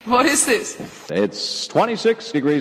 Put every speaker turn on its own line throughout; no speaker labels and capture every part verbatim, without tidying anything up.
What is this?
It's twenty-six degrees.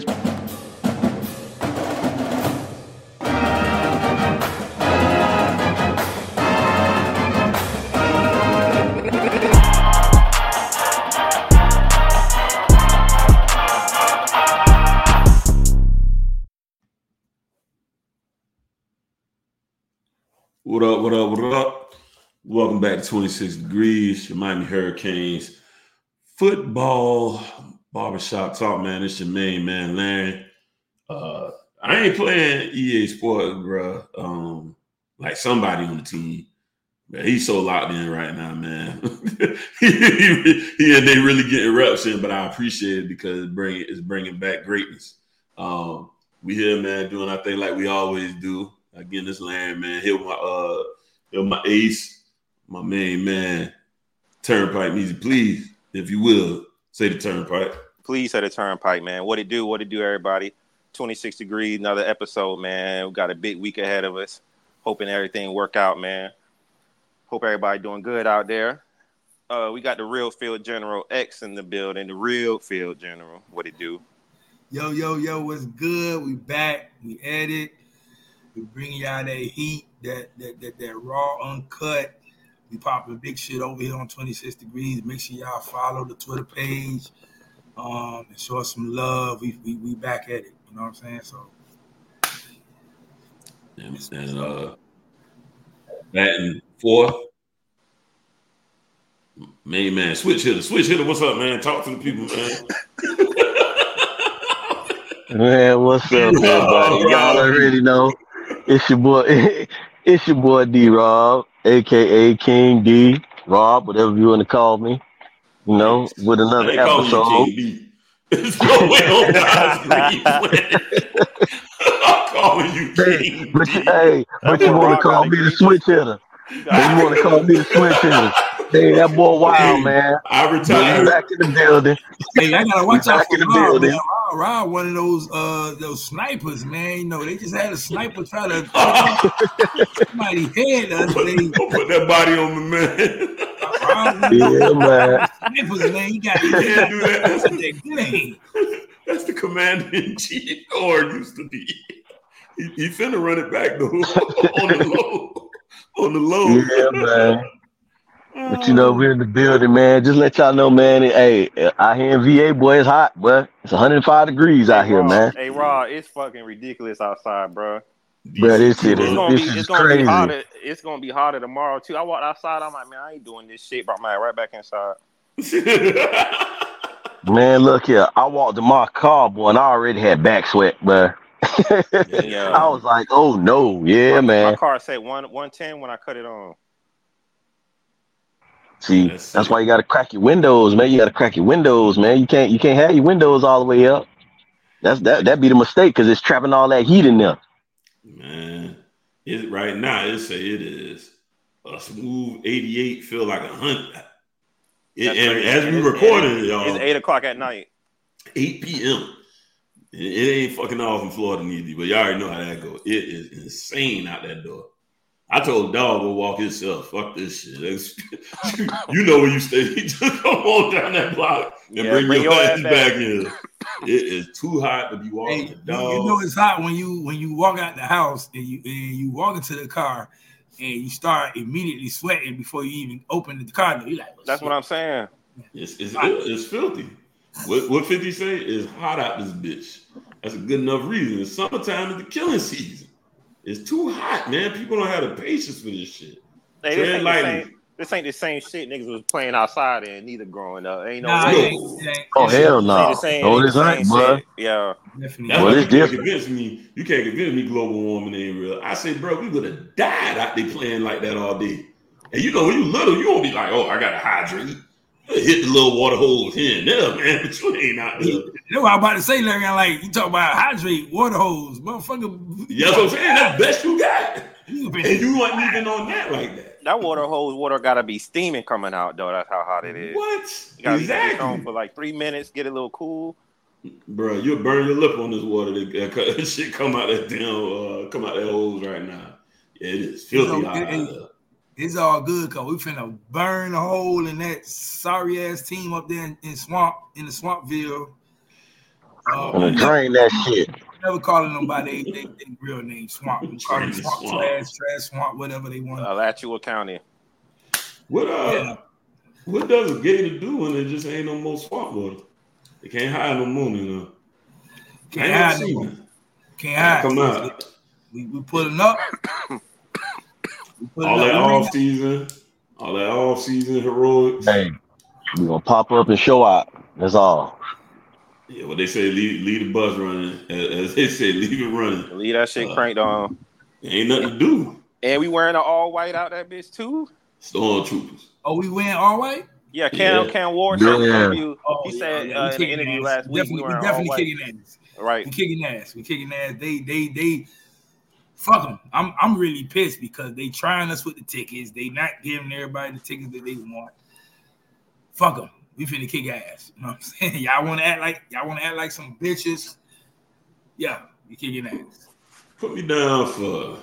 What up, what up, what up? Welcome back to twenty-six degrees, your Miami Hurricanes football barbershop talk, man. It's your main man, Larry. Uh, I ain't playing E A Sports, bro. Um, like somebody on the team. But he's so locked in right now, man. he, he, he and they really getting reps in, but I appreciate it because it's bringing, it's bringing back greatness. Um, we here, man, doing our thing like we always do. Again, this Larry, man. Here my uh, here my ace, my main man, Turnpike Music. Please, if you will, say the Turnpike.
Please say the Turnpike, man. What it do? What it do, everybody? twenty-six degrees, another episode, man. We got a big week ahead of us. Hoping everything work out, man. Hope everybody doing good out there. Uh, we got the Real Field General X in the building. The Real Field General. What it do?
Yo, yo, yo, what's good? We back. We at it. We bringing y'all that heat, that that that, that raw, uncut. We popping big shit over here on twenty-six degrees. Make sure y'all follow the Twitter page um, and show us some love. We, we we back at it. You know what I'm saying? So,
And uh, batting fourth. Main man, switch hitter, switch hitter. What's up, man? Talk to the people, man.
Man, what's up, everybody? Y'all already know. It's your boy, it's your boy D Rob, aka King D, Rob, whatever you want to call me. You know, with another episode.
There's no way on God's I'm calling you King.
But you, hey, but you want to call me the switch hitter? You want to call me the switch hitter? Hey, that boy wild, man.
I retired.
Back in the building.
Hey, I gotta watch out for Rob, man. Rob, Rob, one of those uh those snipers, man. You know, they just had a sniper try to somebody head the other day.
Put that body on me, man.
Rob,
yeah, man.
Snipers, man. You got to
do that.
That's what they're doing.
That's the commander in chief, or used to be. He, he finna run it back though on the low. On the low.
Yeah, man. But you know, we're in the building, man. Just let y'all know, man. Hey, out here in V A, boy, it's hot, boy. It's one hundred five degrees out
hey,
here,
Rob,
man.
Hey, Rob, it's fucking ridiculous outside, bro.
Bro, this shit is,
it's gonna
this
be,
is
it's gonna
crazy.
Be hotter. It's gonna be hotter tomorrow too. I walked outside. I'm like, man, I ain't doing this shit. Brought my right back inside.
Man, look here. I walked to my car, boy, and I already had back sweat, bro.
Yeah.
I was like, oh no, yeah,
my,
man.
My car said one one ten when I cut it on.
See, that's, that's why you gotta crack your windows, man. You gotta crack your windows, man. You can't you can't have your windows all the way up. That's that that be the mistake because it's trapping all that heat in there.
Man, it right now it say it is a smooth eighty-eight, feel like a hundred. It, and as we recording,
it's,
y'all,
it's eight o'clock at night,
eight p.m. It, it ain't fucking off in Florida neither, but y'all already know how that go. It is insane out that door. I told dog to walk himself. Fuck this shit. You know where you stay. Just come on down that block and
yeah,
bring, bring your, your ass back. back in. It is too hot to be walking.
Hey,
the dog.
You know it's hot when you when you walk out the house and you and you walk into the car and you start immediately sweating before you even open the car door. You're like,
that's what I'm saying.
It's it's, it's filthy. What what fifty say is hot out this bitch. That's a good enough reason. It's summertime is the killing season. It's too hot, man. People don't have the patience for this shit.
Hey, this, ain't same, this ain't the same shit niggas was playing outside in neither growing up. Ain't no
nah,
way.
Ain't, ain't,
oh hell no!
Same,
No, this ain't, bro.
Yeah,
definitely.
That's
well,
why
it's
you
different.
can't convince me. You can't convince me global warming ain't real. I say, bro, we would have died out there playing like that all day. And you know, when you little, you won't be like, oh, I gotta hydrate. Hit the little water holes here and there, man, but you ain't out there.
You know what I'm about to say, Larry? I'm like, you talk about hydrate, water hose, motherfucker.
Yeah, that's what I'm saying. That's the best you got. And you wasn't even on that like that.
That water hose water gotta be steaming coming out, though. That's how hot it is.
What?
You gotta
exactly.
be on for like three minutes, get a little cool.
Bro, you'll burn your lip on this water. That shit come out that damn, uh, come out that hose right now. Yeah, it is filthy
You know,
out
it,
there.
It's all good because we finna burn a hole in that sorry ass team up there in, in swamp in the Swampville. Uh,
I'm gonna drain that shit.
Never calling nobody they, they, they real name Swamp. We call them Swamp,
Swamp.
Trash, Trash Swamp, whatever they want.
Alachua County.
What uh?
Yeah.
What does a gator do when there just ain't no more swamp water? They can't hide no more, you know.
Can't hide no more. Can't hide.
Come out.
We we pulling up. We pulling
All
up.
that off season, all that off season heroics.
Hey, we gonna pop up and show out. That's all.
Yeah, what they say, leave, leave the bus running. As, as they say, leave it running.
Leave that shit
Uh,
cranked on.
Ain't nothing to do.
And we wearing an all white out that bitch too.
Stormtroopers.
Oh, we win all white?
Yeah, Cam
Yeah.
Cam Ward said in the
Yeah.
interview.
Oh,
He
yeah,
said
yeah,
uh,
we
in the
kicking
interview
ass.
last week we
Definitely, we
wearing all
definitely
white.
kicking ass.
Right.
We kicking ass. We kicking ass. They, they, they. Fuck them. I'm, I'm really pissed because they trying us with the tickets. They not giving everybody the tickets that they want. Fuck them. We finna kick ass. You know what I'm saying? Y'all want to act like y'all want to act like some bitches. Yeah, we kicking ass.
Put me down for.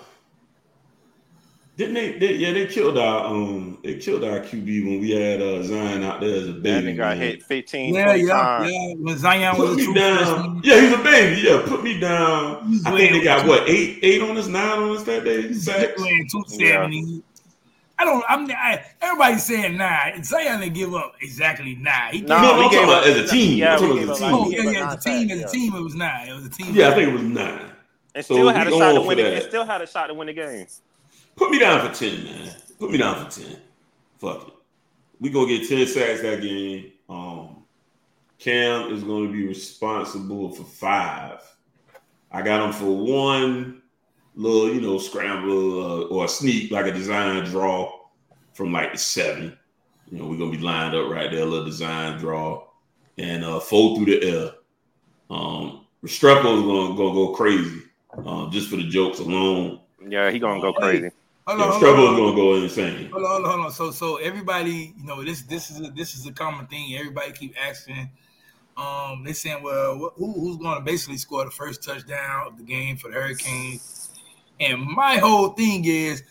Didn't they, they? Yeah, they killed our um. They killed our Q B when we had uh, Zion out there as a
That
baby.
nigga got
man.
hit fifteen,
Yeah,
twenty
yeah,
times.
yeah. When Zion
Put
was a
me
true
down.
freshman.
Yeah, he's a baby. Yeah, put me down.
He's
I think they
way
got
over
what eight, eight on us, nine on us that day. Sacks.
Playing two seventy. I don't. I'm. I, everybody's saying nine. Zion didn't give up exactly nine. He
No,
gave
No,
up-
I'm
we
talking
gave
about
up-
as a team.
yeah,
I'm talking
we
about as
gave
a
up-
Oh
team.
we
yeah,
gave
yeah.
up
As a team,
nine
as a
sacks,
team, it was nine. It was a team.
Yeah, I think it was nine.
And
So
still
we
had a
on
shot to
for
win it.
that.
And still had a shot to win the game.
Put me down for ten, man. Put me down for ten. Fuck it. We gonna get ten sacks that game. Um, Cam is gonna be responsible for five. I got him for one little, you know, scramble uh, or a sneak, like a design draw from like the seven. You know, we're gonna be lined up right there, a little design draw, and uh, fold through the air. Um, Restrepo is gonna, gonna go crazy, um, just for the jokes alone.
Yeah, he gonna go
Hey,
crazy.
Hold
Yeah,
on, hold
Restrepo
on,
is
hold on.
gonna go insane.
Hold on, hold on, hold on. So, so everybody, you know, this this is a, this is a common thing. Everybody keep asking. Um, they saying, well, wh- who, who's going to basically score the first touchdown of the game for the Hurricanes? And my whole thing is,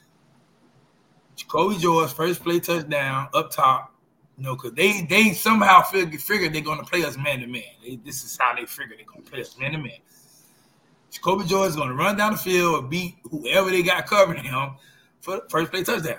Jacoby George first play touchdown up top. You know, because they they somehow figure figure they're going to play us man to man. They- This is how they figure they're going to play us man to man. Jacoby George is going to run down the field and beat whoever they got covering him for the first play touchdown.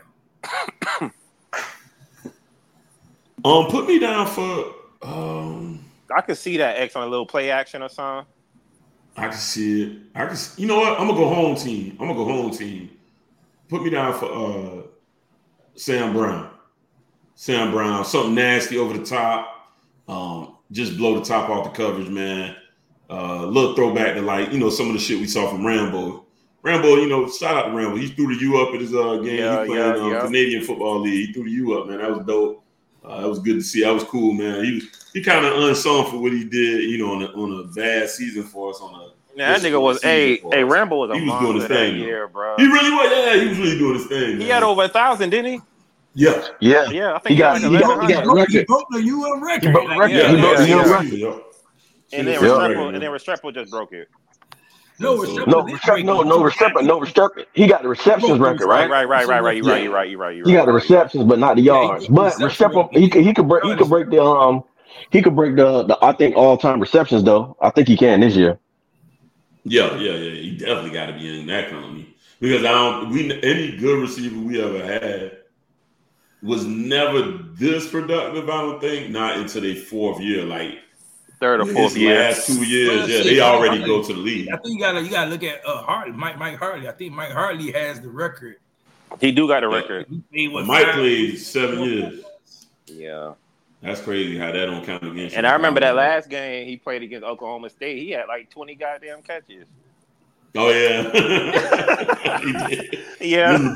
Um, put me down for um.
I could see that X on a little play action or something.
I can see it. I can. See, you know what? I'm gonna go home team. I'm gonna go home team. Put me down for uh, Sam Brown. Sam Brown, something nasty over the top. Um, just blow the top off the coverage, man. Uh, little throwback to like you know some of the shit we saw from Rambo. Rambo, you know, shout out to Rambo. He threw the U up at his uh, game.
Yeah,
he playing
yeah,
um,
yeah.
Canadian Football League. He threw the U up, man. That was dope. Uh, that was good to see. That was cool, man. He was he kind of unsung for what he did, you know, on a, on a bad season for us. On a
Yeah, that nigga was a a Rambo was a
He was doing his
monster that
thing,
year, bro.
He really was. Yeah, he was really doing his thing.
He
man.
had over a thousand, didn't he?
Yeah.
Yeah.
Yeah, I think
He
he,
got-
got like
he got-
eleven
he
hundred.
got-
He
record.
broke the U M record.
He broke
Like,
record.
Yeah,
He broke
yeah,
the U M
yeah.
record.
Yep.
And then
Yeah.
Restrepo, and then Restrepo just broke it.
No,
So-
Restrepo
No,
did
Restrepo,
break
no,
it.
no, Restrepo, no, Restrepo. He got the receptions record,
Right,
right?
right, right, right, right. You're right.
Yeah.
You're right. You're right. You're
He got the
right.
receptions, but not the
Yeah, he
yards.
did
But
reception
Restrepo,
record.
he could, he could break, he could break the um, he could break the, the I think all time receptions though. I think he can this year.
Yeah, yeah, yeah. He definitely got to be in that company because I don't. We any good receiver we ever had was never this productive. I don't think not until their fourth year, like
Third or fourth
his
year.
last two years.
Well,
Yeah,
see,
they already
I
go
think-
to the league.
I think you gotta you gotta look at uh Hartley, Mike Mike Hartley. I think Mike Hartley has the record.
He do got a record.
He played, what,
Mike
five-
played seven years.
Yeah.
That's crazy how that don't count against you.
And I remember that last game he played against Oklahoma State. He had like twenty goddamn catches.
Oh yeah, he did.
Yeah.
Win the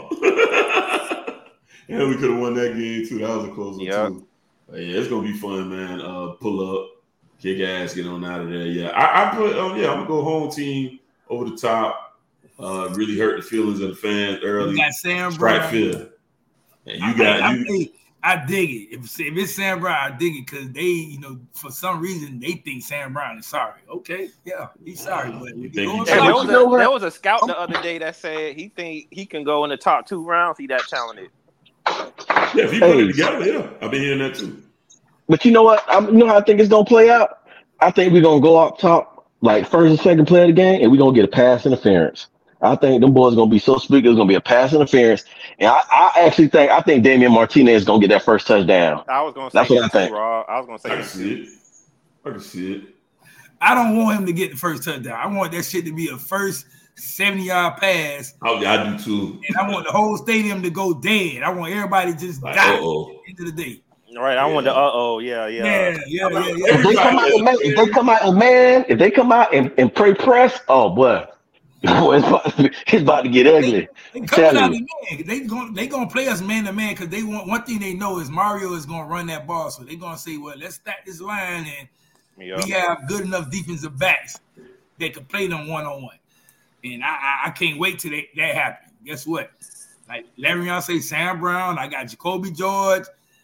ball. Yeah, we could have won that game too. That was a close one
Yeah.
too. But yeah, it's gonna be fun, man. Uh, pull up, kick ass, get on out of there. Yeah, I, I put. Um, yeah, I'm gonna go home team over the top. Uh, really hurt the feelings of the fans early.
You got Sam
Strike
Brown.
fear. And you
I,
got
I,
you.
I, I dig it. If, if it's Sam Brown, I dig it because they, you know, for some reason they think Sam Brown is sorry. Okay, yeah, he's sorry, but
You
if
think
you
he's
go
Hey,
sorry?
there
inside-
was
You know
a
what?
there was a scout the other day that said he think he can go in the top two rounds. He that talented.
Yeah, if you put
Hey.
it together, yeah. I've been hearing that too.
But you know what? I'm, you know how I think it's gonna play out. I think we're gonna go up top, like first and second play of the game, and we're gonna get a pass interference. I think them boys gonna be so speaking. It's gonna be a pass interference, and I, I actually think I think Damian Martinez is gonna get that first touchdown.
I was gonna say
That's what
him
I
too,
think.
Rob. I was gonna
I
say
can
him
see
too.
it. I can see it.
I don't want him to get the first touchdown. I want that shit to be a first seventy-yard pass,
I, I do too.
and I want the whole stadium to go dead. I want everybody to just
Like,
die at
uh-oh.
the end of the day.
All right, I want the
Yeah.
uh oh, yeah, yeah.
Yeah, yeah, yeah, yeah.
If they come out, and man, if they come out, and man, if they come out and, and pray press, oh boy, boy, it's about, to, it's about to get ugly.
They
I'm
coming out
telling
of
you.
man. They going they gonna play us man to man because they want one thing they know is Mario is gonna run that ball. So they're gonna say, well, let's stack this line and
Yeah.
we have good enough defensive backs that can play them one on one. And I, I I can't wait till they, that happens. Guess what? Like Le'Veon say, Sam Brown. I got Jacoby George.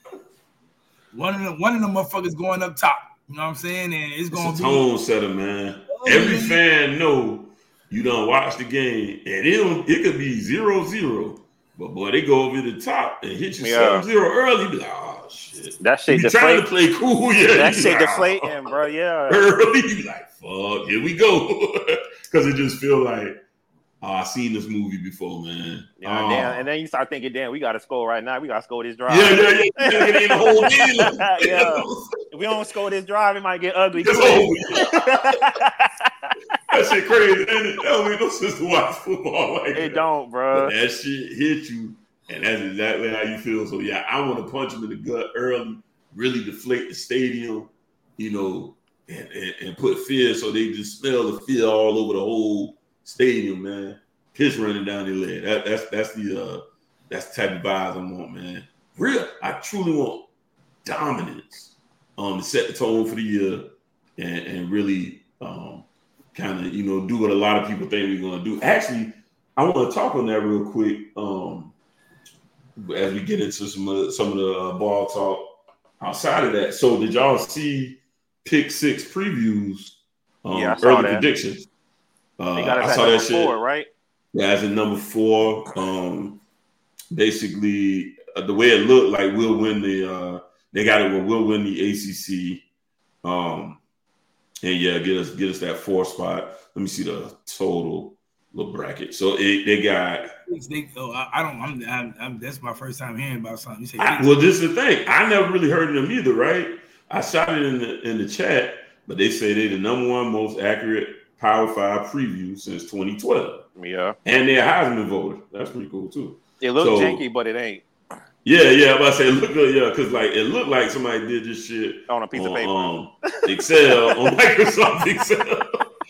One of them, one of them motherfuckers going up top. You know what I'm saying? And it's gonna
It's a
be
tone setter, man. Every fan know you done watch the game, and it don't, it could be zero zero, but boy, they go over the top and hit you
Yeah.
seven zero early. You be like, oh shit.
That shit
You be trying to
deflate.
play cool, yeah.
That
you
shit
be like,
deflating, bro. Yeah.
early. You be like, fuck, here we go. Because it just feel like, oh, I seen this movie before, man.
Yeah,
oh.
damn. And then you start thinking, damn, we got to score right now. We got to score this drive.
yeah, yeah, yeah. It ain't a whole deal.
Yeah. If we don't score this drive, it might get ugly.
It's over. That shit crazy. And it don't make no sense to watch football like
It
that.
don't, bro.
But that shit hit you, and that's exactly how you feel. So yeah, I want to punch him in the gut early, really deflate the stadium, you know, and, and, and put fear so they just smell the fear all over the whole stadium, man. Piss running down their leg. That, that's that's the uh, that's the type of vibes I want, man. Real, I truly want dominance, um, to set the tone for the year, and, and really, um, kind of, you know, do what a lot of people think we're gonna do. Actually, I want to talk on that real quick, um, as we get into some of some of the uh, ball talk outside of that. So, did y'all see Pick Six previews? Um,
Yeah, I saw
early
that.
predictions. Uh,
They got us
I
at
saw
number
that shit.
four, right?
Yeah, as in number four. Um, basically, uh, the way it looked like we'll win the. Uh, they got it. Where we'll win the A C C. Um, and yeah, get us get us that four spot. Let me see the total little bracket. So it, they got.
They, oh, I, I don't. I'm, I'm, I'm. That's my first time hearing about something. You say,
I, well, this is the thing. I never really heard of them either, right? I shot it in the in the chat, but they say they're the number one most accurate Power Five preview since twenty twelve,
Yeah.
and they're a Heisman voter. That's pretty cool too.
It looks
So-
janky, but it ain't
Yeah, yeah. I'm about to say, look, yeah, because like it looked like somebody did this shit
on a piece of
on
paper.
um, Excel on Microsoft Excel.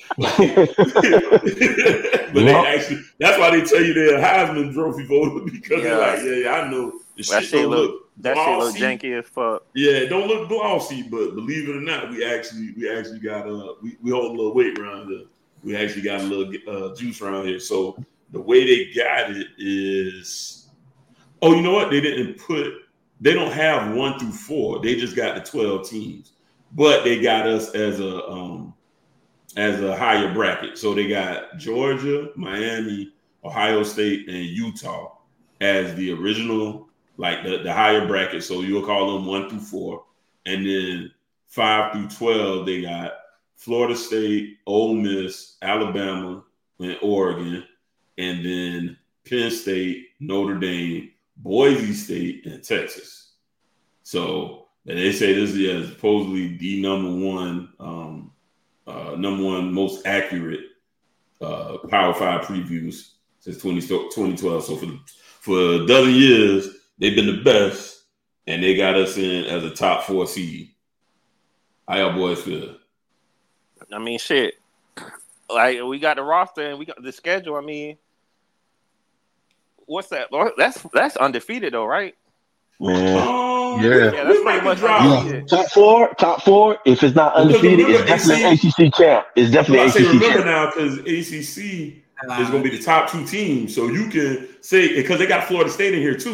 But they
Yep.
actually, that's why they tell you they're a Heisman Trophy voter, because they're
Yeah.
like, yeah, yeah, I know the
That
shit
shit
don't
look
look
that shit look
glossy.
janky as fuck.
Yeah, it don't look glossy, but believe it or not, we actually we actually got uh we, we hold a little weight around here. We actually got a little uh, juice around here. So the way they got it is, oh, you know what? They didn't put, they don't have one through four. They just got the twelve teams, but they got us as a um as a higher bracket. So they got Georgia, Miami, Ohio State, and Utah as the original, like the, the higher bracket. So you'll call them one through four. And then five through twelve, they got Florida State, Ole Miss, Alabama, and Oregon. And then Penn State, Notre Dame, Boise State, and Texas. So and they say this is yeah, supposedly the number one, um, uh, number one most accurate uh, Power Five previews since twenty twelve. So for the, for a dozen years, they've been the best, and they got us in as a top four seed. How y'all boys feel?
I mean, shit. Like we got the roster and we got the schedule. I mean, what's that? That's that's undefeated though, right?
Man.
Um,
Yeah.
Yeah, that's
we might
pretty much
drop.
how
Yeah. Top four, top four. If it's not undefeated, it's
remember,
definitely
A
A C C champ. It's
I
definitely A
say
C C
remember
champ.
now because A C C is going to be the top two teams, so you can say because they got Florida State in here too.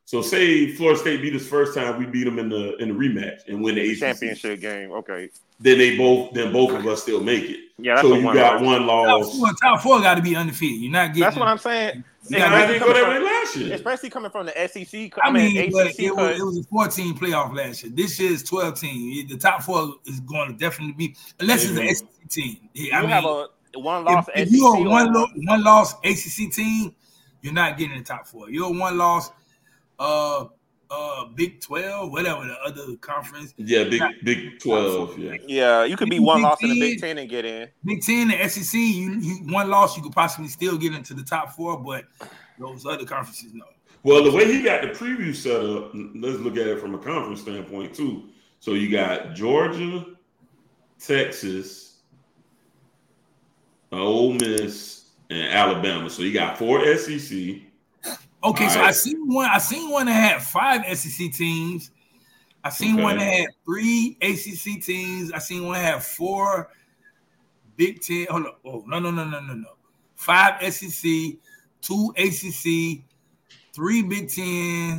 So say Florida State beat us first time, we beat them in the in the rematch and win the A C C
championship game. Okay.
Then they both, then both of us still make it.
Yeah, that's
so
a
you
one
got
loss.
one loss.
Top four, top four got to be undefeated. You're not getting.
That's what I'm saying.
You
And I didn't go that way last year.
Especially coming from the S E C.
I mean,
A
but
C C
it was, it was a fourteen playoff last year. This year is twelve team. The top four is going to definitely be, unless
Mm-hmm.
it's an S E C team.
You
I mean,
have a one loss.
if, if you're a one, lo- one loss A C C team, you're not getting in the top four. You're a one loss uh, uh, Big twelve, whatever the other conference.
Yeah, Big Big twelve. Yeah,
yeah. You could be one loss in the Big Ten and get in.
Big Ten, the S E C, you, you one loss, you could possibly still get into the top four, but those other conferences, no.
Well, the way he got the preview set up, let's look at it from a conference standpoint too. So you got Georgia, Texas, uh, Ole Miss, and Alabama. So you got four S E C.
Okay,
All
so
right.
I seen one. I seen one that had five S E C teams. I seen
Okay.
one that had three A C C teams. I seen one that had four Big Ten. Hold on. Oh no no no no no no. Five S E C, two A C C, three Big Ten,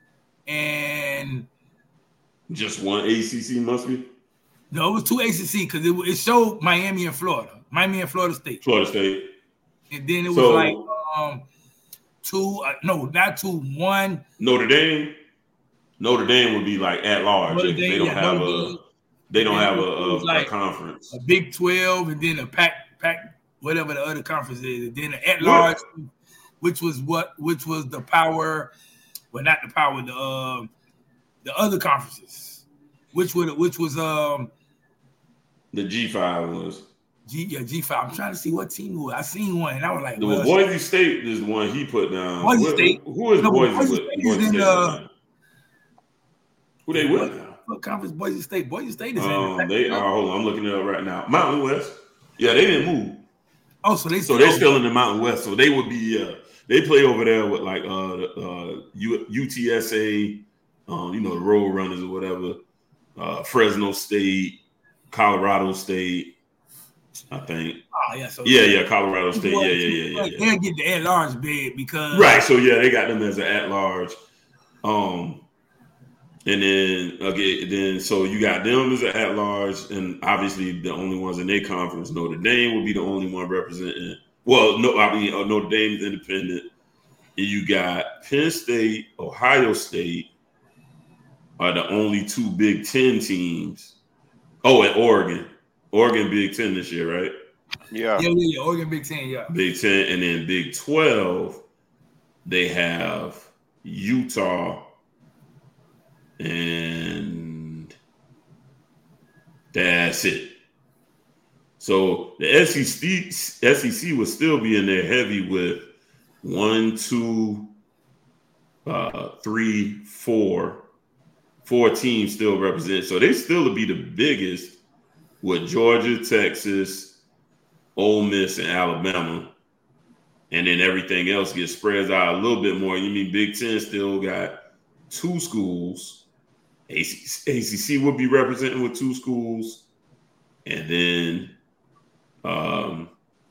and
Just one A C C must be
no, it was two A C C because it, it showed Miami and Florida, Miami and Florida State,
Florida State.
and then it was
So-
like um two. Uh, no, not two. One.
Notre Dame. Notre Dame would be like at large.
Notre
if they
Dame,
don't
yeah,
have
Notre
a.
Dame.
They don't
And
have a,
it
a,
was like
a conference.
A Big twelve, and then a pack, pack, whatever the other conference is, and then an at large, which was what, which was the power, well, not the power, the um, the other conferences, which would, which was um,
The G five was.
G, yeah, G five. I'm trying to see what team it was. I seen one, and I was like,
The
well,
Boise State is the one he put down.
Boise
What-
State.
Who is
No,
Boise?
Boise
with?
State is
Boise
in,
State
uh,
now? Who they with now?
what conference? Boise State. Boise State is in.
Um,
the
they are. Hold on, I'm looking it up right now. Mountain West. Yeah, they didn't move.
Oh, so they
So they're still in the Mountain West. So they would be. Uh, they play over there with like uh, uh, U- UTSA, um, you know, the Road Runners or whatever. Uh, Fresno State, Colorado State, I think.
Oh, yeah, so
Yeah, yeah, Colorado State. Yeah, yeah, yeah, yeah. yeah.
They'll get the at large bid because
Right. So yeah, they got them as an at large. Um, and then again, then so you got them as an at large, and obviously the only ones in their conference, Notre Dame will be the only one representing. Well, no, I mean uh, Notre Dame is independent. And you got Penn State, Ohio State are the only two Big Ten teams. Oh, and Oregon, Oregon Big Ten this year, right?
Yeah.
yeah, yeah, yeah, Oregon Big Ten, yeah.
Big Ten, and then Big twelve, they have Utah and that's it. So the S E C S E C would still be in there heavy with one, two, uh, three, four, four teams still represent. So they still would be the biggest with Georgia, Texas, Ole Miss, and Alabama. And then everything else gets spread out a little bit more. You mean Big Ten still got two schools. A C C would be representing with two schools. And then, um,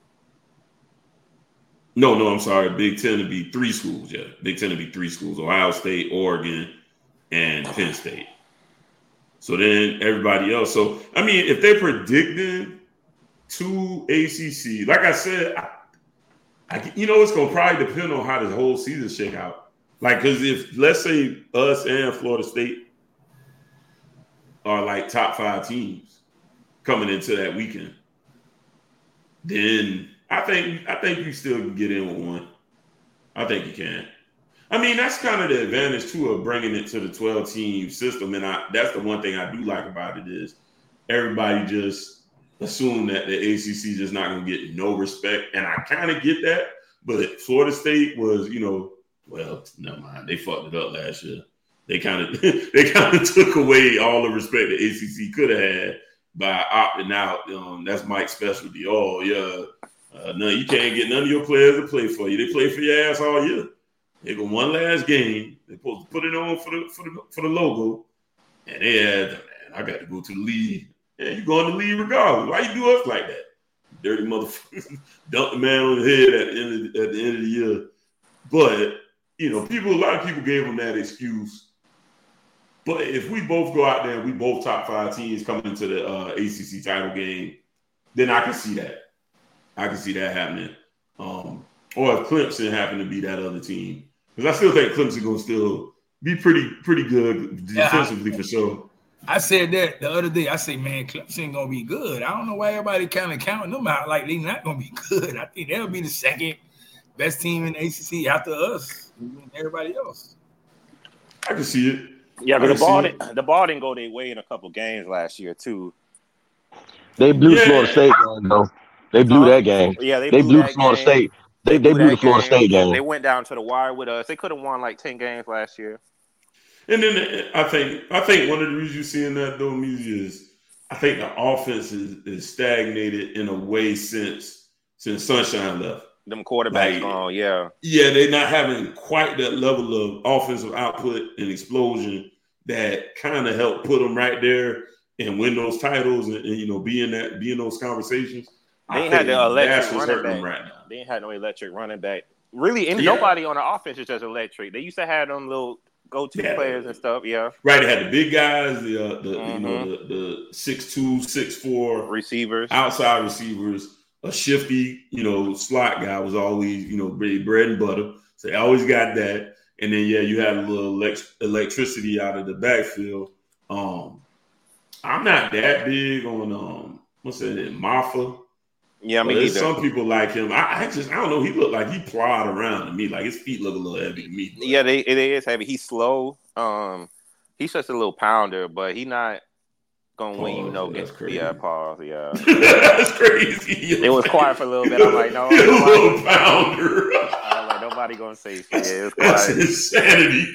no, no, I'm sorry. Big Ten would be three schools. Yeah, Big Ten would be three schools: Ohio State, Oregon, and Penn State. So then everybody else. So, I mean, if they're predicting two A C C, like I said, I, I, you know, it's going to probably depend on how the whole season shake out. Like, because if, let's say, us and Florida State are like top five teams coming into that weekend, then I think I think you still can get in with one. I think you can. I mean, that's kind of the advantage too of bringing it to the twelve team system, and I that's the one thing I do like about it is everybody just assume that the A C C just not going to get no respect, and I kind of get that. But Florida State was, you know, well, never mind, they fucked it up last year. They kind of they kind of took away all the respect the A C C could have had by opting out. Um, that's Mike's specialty. Oh yeah, uh, no, you can't get none of your players to play for you. They play for your ass all year. They go one last game. They're supposed to put it on for the for the for the logo, and they had, man, I got to go to the league. Yeah, you going to the league regardless. Why you do us like that? Dirty motherfucker. Dump the man on the head at the end of, at the end of the year. But you know, people, a lot of people gave him that excuse. But if we both go out there and we both top five teams coming into the uh, A C C title game, then I can see that. I can see that happening. Um, or if Clemson happen to be that other team. Because I still think Clemson going to still be pretty pretty good defensively yeah, I, for sure.
I said that the other day. I said, man, Clemson going to be good. I don't know why everybody kind of counting them out like they're not going to be good. I think they'll be the second best team in the A C C after us and everybody else.
I can see it.
Yeah, but the ball, didn't, the ball didn't go their way in a couple games last year, too.
They blew
yeah.
Florida State, though. They blew uh, that game.
Yeah, they
blew,
they
blew
that
Florida
game.
State. They, they, they blew the Florida
game.
State game.
They went down to the wire with us. They could have won like ten games last year.
And then I think I think one of the reasons you're seeing that, though, Measy, is I think the offense is, is stagnated in a way since since Sunshine left.
Them quarterbacks gone, like, yeah.
Yeah, they're not having quite that level of offensive output and explosion that kind of helped put them right there and win those titles and, and you know be in that be in those conversations.
They ain't had the electric running back.
Right now.
They ain't had no electric running back. Really, and yeah. nobody on the offense is just electric. They used to have them little go-to yeah. players and stuff. Yeah,
right. They had the big guys, the uh, the mm-hmm. you know the, the six two, six four
receivers,
outside receivers. A shifty, you know, slot guy was always, you know, bread and butter. So they always got that. And then, yeah, you had a little elect- electricity out of the backfield. Um, I'm not that big on, um, what's that, Marfa.
Yeah, I mean,
there's some people like him. I, I just, I don't know. He looked like he plowed around to me. Like his feet look a little heavy to me. But.
Yeah, they, it is heavy. He's slow. Um, he's just a little pounder, but he not. Gonna win, you know, get yeah, pause, yeah.
That's crazy.
It was quiet for a little bit. I'm like, no,
a little pounder.
I'm like, nobody gonna say shit. It was
That's
quiet.
Insanity.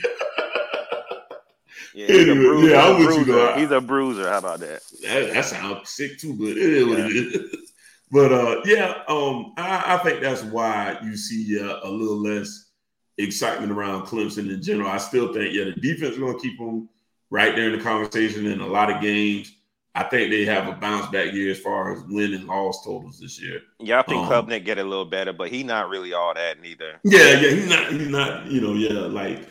Yeah, he's
anyway,
a bruiser.
Yeah, I'm
he's, a
with
bruiser.
you,
he's a bruiser. How about that?
That, that sounds sick too, but it is what it is. But uh, yeah, um, I, I think that's why you see uh, a little less excitement around Clemson in general. I still think, yeah, the defense is gonna keep them right there in the conversation in a lot of games. I think they have a bounce back year as far as win and loss totals this year.
Yeah, I think um, Klubnik get a little better, but he's not really all that neither.
Yeah, yeah, he's not. He's not. You know, yeah, like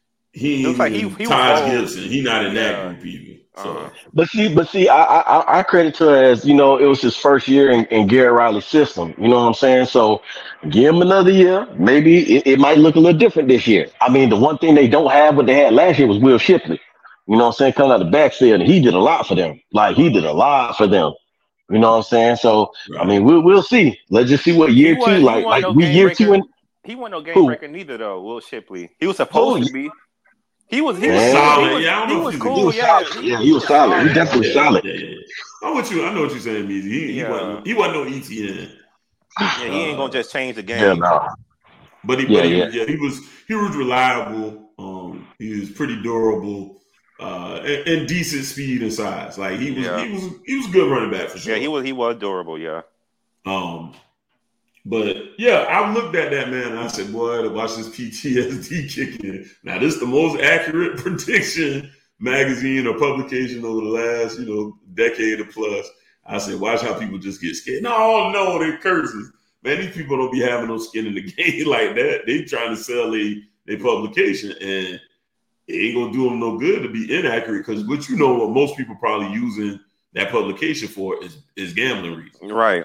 he.
Looks like he. he
Taj Gibson. He's not in yeah. that group either. So.
Uh-huh. But see, but see, I, I I credit to it as you know it was his first year in, in Garrett Riley's system. You know what I'm saying? So give him another year. Maybe it, it might look a little different this year. I mean, the one thing they don't have what they had last year was Will Shipley. You know what I'm saying? Coming out the backfield, and he did a lot for them. Like, he did a lot for them. You know what I'm saying? So, right. I mean, we'll we'll see. Let's just see what year two, like, like
no
we year
breaker.
two. And,
he wasn't no game who? breaker neither, though, Will Shipley. He was supposed oh, to be. He was, he was
Man.
solid.
He was,
yeah, I don't
he
know
was
cool.
He was
yeah,
solid. Yeah, he was solid. He definitely
yeah,
solid.
Yeah, yeah, yeah. I'm with you. I know what you're saying, Measy. He, he,
yeah.
wasn't, he wasn't no E T N.
Yeah, he ain't going to just change the game.
Yeah, no.
But he,
yeah,
but he,
yeah.
yeah, he was he was reliable. Um, he was pretty durable. Uh, and, and decent speed and size. Like he was, yeah. he was, he was a good running back for sure.
Yeah, he was, he was durable. Yeah.
Um, but yeah, I looked at that man and I said, "Boy, to watch this P T S D kick in." Now, this is the most accurate prediction magazine or publication over the last, you know, decade or plus. I said, "Watch how people just get scared." No, no, they're curses. Man, these people don't be having no skin in the game like that. They trying to sell a a publication and. It ain't gonna do them no good to be inaccurate because what you know what most people probably using that publication for is is gambling reasons.
Right.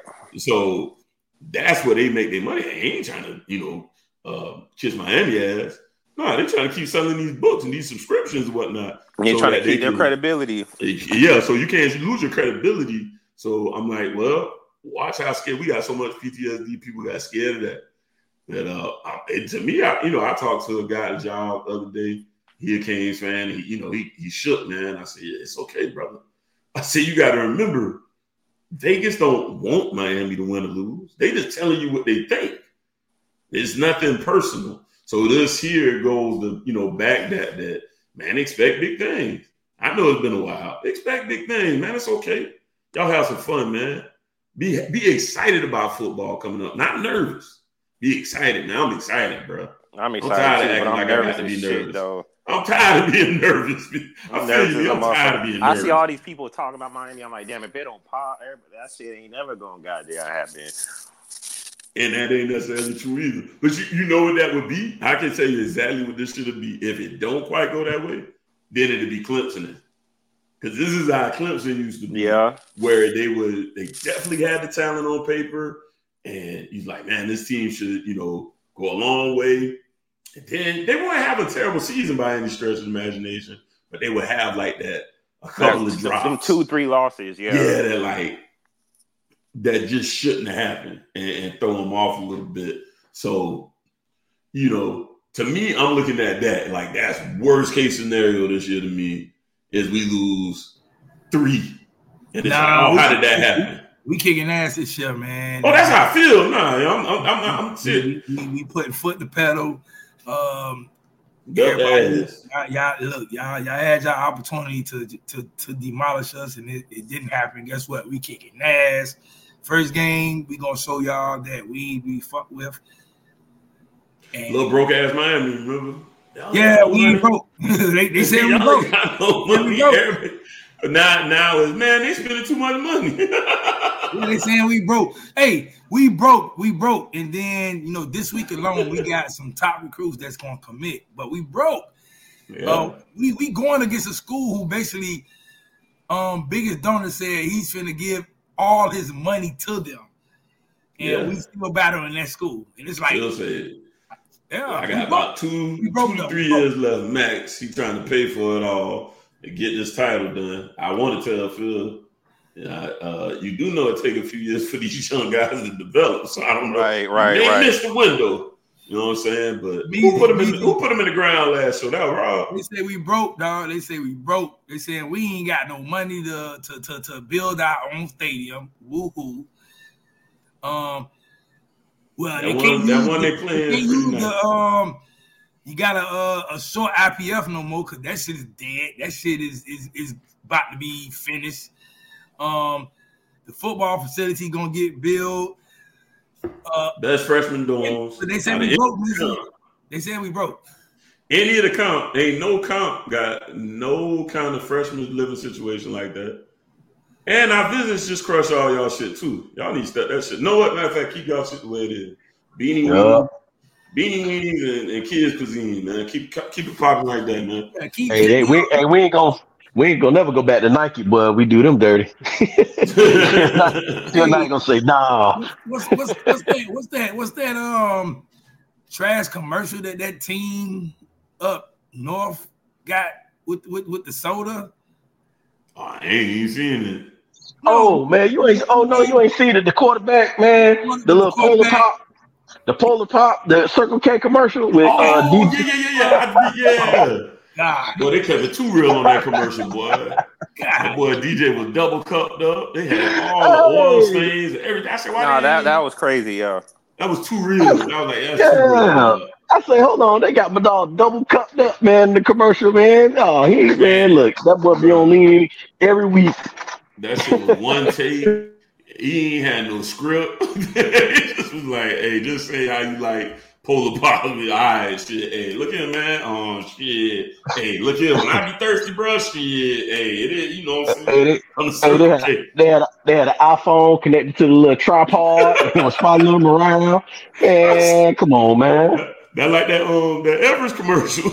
So that's where they make their money. They ain't trying to, you know, uh, kiss Miami ass. No, they're trying to keep selling these books and these subscriptions and whatnot.
They're
so
trying to keep their
can,
credibility.
Yeah, so you can't lose your credibility. So I'm like, well, watch how scared we got so much P T S D. People got scared of that. That uh, and to me, I, you know, I talked to a guy at the job the other day. He a Canes fan. He, you know, he he shook, man. I said, yeah, it's okay, brother. I said, you got to remember, Vegas don't want Miami to win or lose. They just telling you what they think. It's nothing personal. So this here goes to, you know, back that, that, man, expect big things. I know it's been a while. Expect big things, man. It's okay. Y'all have some fun, man. Be, be excited about football coming up. Not nervous. Be excited. Now I'm excited, bro.
I'm excited, I'm too, but I'm like nervous I to be nervous. Shit, though.
I'm tired of being nervous. I
I'm
feel you. I'm tired of being nervous.
I see all these people talking about Miami. I'm like, damn, if they don't pop, that shit ain't never gonna goddamn happen.
And that ain't necessarily true either. But you, you know what that would be? I can tell you exactly what this should be. If it don't quite go that way, then it'd be Clemson. Because this is how Clemson used to be.
Yeah.
Where they would, they definitely had the talent on paper. And he's like, man, this team should, you know, go a long way. And then they wouldn't have a terrible season by any stretch of the imagination, but they would have like that, a couple
That's,
of drops.
Some two, three losses, yeah.
Yeah, that like, that just shouldn't have happened and, and throw them off a little bit. So, you know, to me, I'm looking at that. Like, that's worst case scenario this year to me is we lose three. And it's
Nah,
like, oh,
we-
how did that happen?
We kicking ass this year, man.
Oh, that's how I feel. Nah, I'm, I'm, I'm, I'm serious.
we, we, we putting foot in the pedal. Um,
Yup,
everybody,
ass.
y'all, y'all look, y'all, y'all had y'all opportunity to to to demolish us, and it, it didn't happen. Guess what? We kicking ass. First game, we gonna show y'all that we we fuck with. And
Little broke ass Miami, remember? Y'all
yeah,
got no
we
money.
broke. they they said we
Y'all
broke.
got no
Yeah, we
money.
broke.
Everybody- But now, now is man, they spending too much money.
Yeah, they saying we broke. Hey, we broke, we broke, and then you know this week alone we got some top recruits that's gonna commit, but we broke.
Yeah.
Uh, we we going against a school who basically, um, biggest donor said he's finna give all his money to them, and
Yeah.
we still battling that school, and it's like,
Still said,
yeah,
I
we
got
broke.
about two,
We broke
two
though.
three
We broke.
years left max. He trying to pay for it all to get this title done. I want to tell Phil, yeah, uh, you do know it take a few years for these young guys to develop. So I don't know.
Right, right,
they
right.
missed the window. You know what I'm saying? But
Me-
who put him in?
me-
Who put him in the ground last show? That was Rob.
They say we broke, dog. They say we broke. They saying we ain't got no money to to to, to build our own stadium. Woohoo. Um. Well,
That
they
one-
can't
that
use,
one they
they,
playing
can't
pretty
use
nice.
the um. You got a uh, a short I P F no more because that shit is dead. That shit is is is about to be finished. Um, the football facility gonna get built. Uh,
Best freshman dorms.
but they said
Out
we
of
broke.
any
Listen,
comp.
they said we broke.
Any of the comp, ain't no comp got no kind of freshman living situation like that. And our visits just crush all y'all shit too. Y'all need to step that shit. Know what? Matter of fact, keep y'all shit the way it is. Beanie
Yeah.
weenies, beanie weenies, and, and kids cuisine, man. Keep keep it popping like that, man.
Yeah, keep,
Hey, hey, we, hey, we ain't gonna we ain't gonna never go back to Nike, but we do them dirty. Still not, still not gonna say nah.
What's what's what's that? What's that? What's that? Um, trash commercial that that team up north got with with, with the soda.
Oh, I ain't even seen it.
Oh man, you ain't. Oh no, you ain't seen it. The quarterback, man, the little polar pop, the polar pop, the Circle K commercial with
Oh,
uh,
yeah,
D J.
yeah, yeah, yeah. I, yeah.
God,
Boy, they kept it too real on that commercial, boy. That
God.
boy D J was double cupped up. They had all the oil stains and everything. I said, why
Nah,
they
that
ain't-
that was crazy, yo.
that was too real. I was like, that's
Yeah.
too real.
I say, hold on, they got my dog double cupped up, man. in The commercial, man. Oh, he man, look, that boy be on lean every week.
That shit was one take. He ain't had no script. He just was like, hey, just say how you like polar pop. All right, shit. Hey, look here, man. Oh, shit. Hey, look here. When I be thirsty, bro, shit. Hey, it is, you know what I'm
Hey,
saying?
they,
I'm the
hey, they,
Circle
had,
K.
they had they had an iPhone connected to the little tripod. and was following them around. Man, come on, man.
That, that like that um that Everest commercial.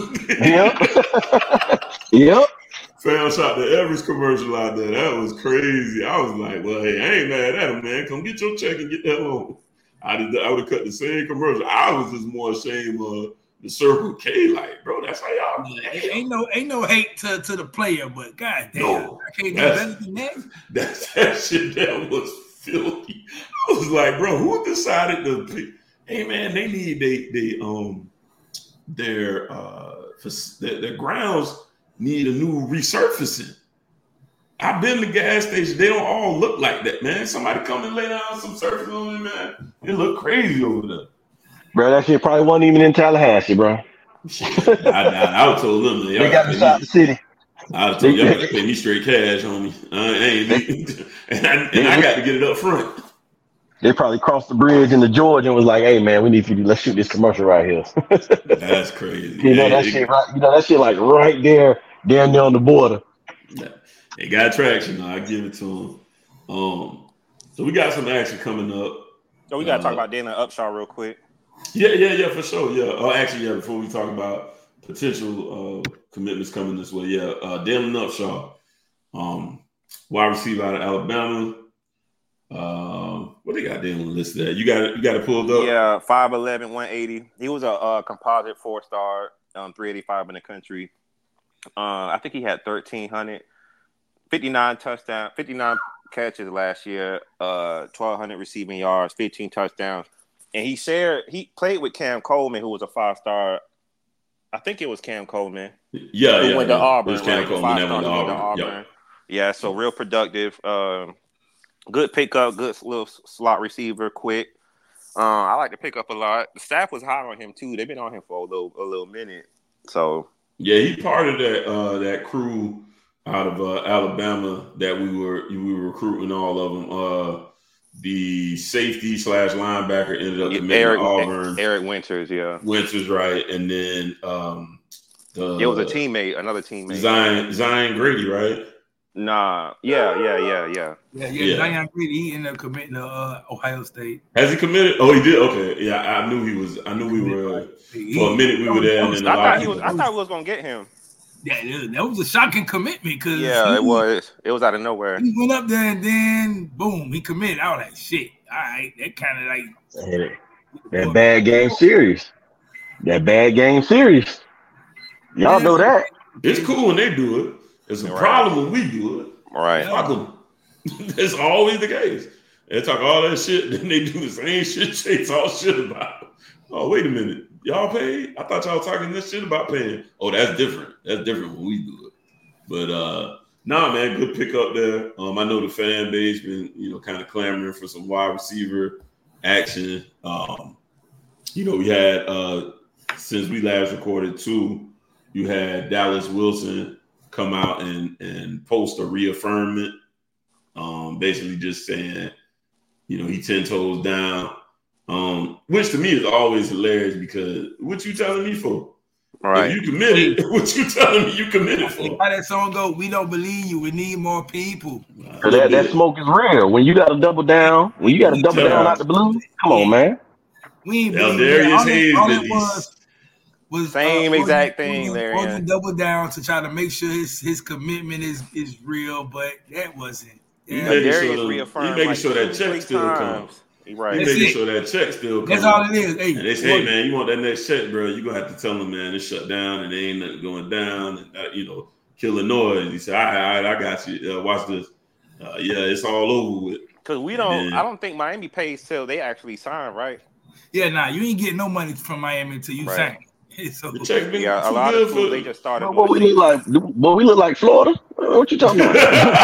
Yep. Yep.
Fam shot the Everest commercial out there. That was crazy. I was like, well, hey, I ain't mad at him, man. Come get your check and get that loan. I did. I would have cut the same commercial. I was just more ashamed of the Circle K. Like, bro, that's how y'all.
Ain't, ain't no ain't no hate to, to the player, but god damn,
No,
I can't do
that's-
better than that.
That's that shit that was filthy. I was like, bro, who decided to pick? Hey, man, they need they they um their uh their, their grounds need a new resurfacing. I've been to gas stations. They don't all look like that, man. Somebody come and lay down some surface on it, man. It look crazy over there.
Bro, that shit probably wasn't even in Tallahassee, bro.
Shit. I, I, I would told them that y'all
They got
pay
inside
me-
the city.
I was told y'all gotta pay me straight cash, homie. I ain't, and, I, and I got to get it up front.
They probably crossed the bridge into Georgia and was like, "Hey, man, we need to let's shoot this commercial right here."
That's crazy.
You know
Yeah,
that
it-
shit right. You know that shit like right there, damn near on the border.
It got traction. Though. I give it to them. Um, so we got some action coming up.
So we gotta
uh,
talk about Dalen Upshaw real quick.
Yeah, yeah, yeah, for sure. Yeah. Oh, actually, yeah. Before we talk about potential uh, commitments coming this way, yeah. Uh, Dalen Upshaw, um, wide receiver out of Alabama. Uh, what they got Dalen listed at? You got it. You got it pulled up.
Yeah, five eleven, one eighty. He was a, a composite four star, um, three eighty-five in the country. Uh, I think he had thirteen hundred, fifty-nine touchdowns, fifty-nine catches last year, uh, twelve hundred receiving yards, fifteen touchdowns. And he shared, he played with Cam Coleman, who was a five star. I think it was Cam Coleman.
Yeah,
who
yeah.
went
yeah.
to Auburn.
It was Cam
Right?
Coleman that went to
Auburn.
Auburn.
Auburn.
Yep.
Yeah, so real productive. Um, good pickup, good little slot receiver, quick. Uh, I like to pick up a lot. The staff was high on him too. They've been on him for a little, a little minute. So
yeah, he part of that uh, that crew out of uh, Alabama that we were we were recruiting all of them. Uh, the safety slash linebacker ended up committing
Eric,
to Auburn.
Eric Winters, yeah,
Winters, right, and then um, the
it was a teammate, another teammate,
Zion Zion Grady, right?
Nah, yeah, yeah, yeah, yeah.
Yeah, yeah.
Yeah.
Zion Grady, he ended up committing to uh, Ohio State.
Has he committed? Oh, he did. Okay, yeah, I knew he was. I knew we were
He-
for a minute. We were there, and then
I
a lot
thought
of
he was.
people-
I thought we was gonna get him.
Yeah, that was a shocking commitment because
Yeah, it was. It was out of nowhere.
He went up there and then boom, he committed. I was like, shit. All right, that kind of like
Hey, that bad game series. That bad game series. Y'all know that.
It's cool when they do it. It's a
Right.
problem when we do it.
Right.
Fuck them. That's always the case. They talk all that shit, then they do the same shit they talk shit about. Oh, wait a minute. Y'all paid? I thought y'all was talking this shit about paying. Oh, that's different. That's different when we do it. But uh nah, man, good pick up there. Um, I know the fan base been, you know, kind of clamoring for some wide receiver action. Um, you know, we had uh since we last recorded too, you had Dallas Wilson come out and and post a reaffirmment, um, basically just saying, you know, he ten toes down, um, which to me is always hilarious because what you telling me for?
Right.
If you committed, what you telling me you committed for?
how that song go. We don't believe you. We need more people.
So that, that smoke is real. When you got to double down, when you got to double down out the blue, come on, man.
We ain't
Now,
believe
Darius
that. All,
Hayes
it, all
did
it was
these-
was
Same
uh,
exact
Oregon-
thing there,
Oregon
yeah.
double down to try to make sure his his commitment is is real, but that wasn't.
He
Yeah,
making
Darius
sure the-
reaffirmed
he making
like
sure that
two,
check
three
still
times.
comes.
He
He
Right.
That's
making
it.
sure that check still comes.
that's all it is. Hey,
And they say, hey, man, you want that next check, bro? You gonna have to tell them, man, it's shut down and there ain't nothing going down, and uh, you know, kill the noise. He said, all right, all right, I got you. Uh, watch this. Uh, yeah, it's all over with.
Because we don't.
Yeah.
I don't think Miami pays till they actually sign. Right.
yeah, nah, you ain't getting no money from Miami until you
Right.
sign. So,
The check been
Yeah. A
too
lot
good
of schools
for.
they just started.
What, what we look like? What we look like, Florida? What you talking about?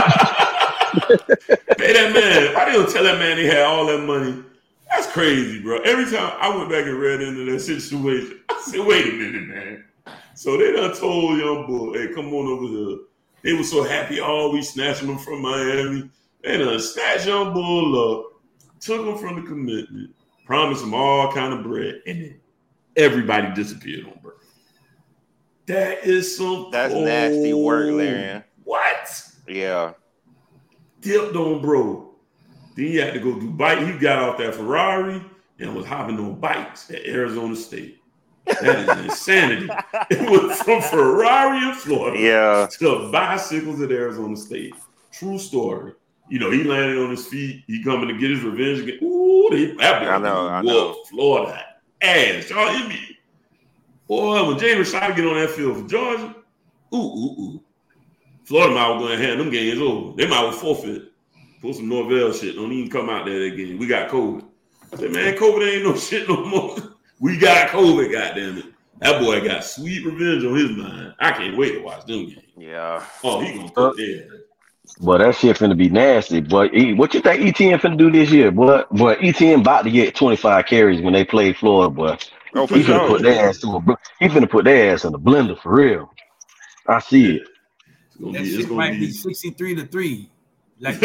Hey, that man, why they don't tell that man he had all that money? That's crazy, bro. Every time I went back and read into that situation, I said, wait a minute, man. So they done told young bull, hey, come on over here. They were so happy, oh, we snatching them from Miami. They done snatched young bull up, took him from the commitment, promised him all kind of bread, and then everybody disappeared on bro. That is some
That's nasty work,
cold-
Larry.
What?
Yeah.
Dipped on bro. Then he had to go do bike. He got off that Ferrari and was hopping on bikes at Arizona State. That is insanity. It was from Ferrari in Florida
Yeah.
to bicycles at Arizona State. True story. You know, he landed on his feet. He coming to get his revenge again. Ooh, they that boy
I know, I
whooped
know.
Florida ass. Y'all hear me? Boy, when Jay Rashad get on that field for Georgia, ooh, ooh, ooh. Florida might well go and hand them games over. They might well forfeit. Pull some Norvell shit. Don't even come out there that game. We got COVID. I said, man, COVID ain't no shit no more. We got COVID, goddammit. That boy got sweet revenge on his mind. I can't wait to watch them games.
Yeah.
Oh, he gonna put there.
Boy, that shit finna be nasty. Boy, E- what you think E T N finna do this year? Boy, boy, E T N about to get twenty-five carries when they play Florida, boy.
Oh, for
He finna
sure.
put their ass to a, bl- he finna put their ass in the blender for real. I see it.
It's gonna
that
be. It's
shit
gonna
might be
be.
sixty-three to three. Like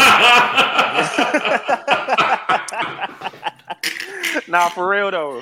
Nah, for real though.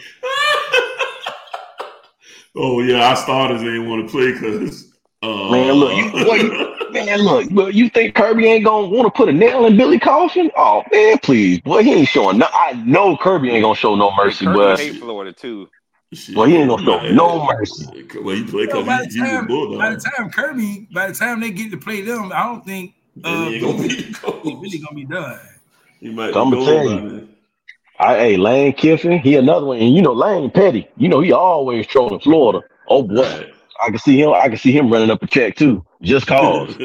Oh yeah, our starters ain't want to play because. Uh,
Man, look, you, boy, you, man, Man, look, but you think Kirby ain't gonna want to put a nail in Billy Caution? Oh man, please, boy, he ain't showing. No, I know Kirby ain't gonna show no mercy,
Kirby
but
hate Florida too.
well, he ain't gonna show no mercy.
Well, he played
You know,
because
by
he,
the
he was
time,
Bulldog.
by the time Kirby, by the time they get to play them, I don't think uh,
Billy ain't gonna be
Billy
the coach.
really gonna be done.
He might
So I'm
be
gonna tell
gold by
you,
then.
I hey Lane Kiffin, he another one, and you know Lane Petty, you know he always trolling Florida. Oh boy,
Right.
I can see him. I can see him running up a check too, just cause.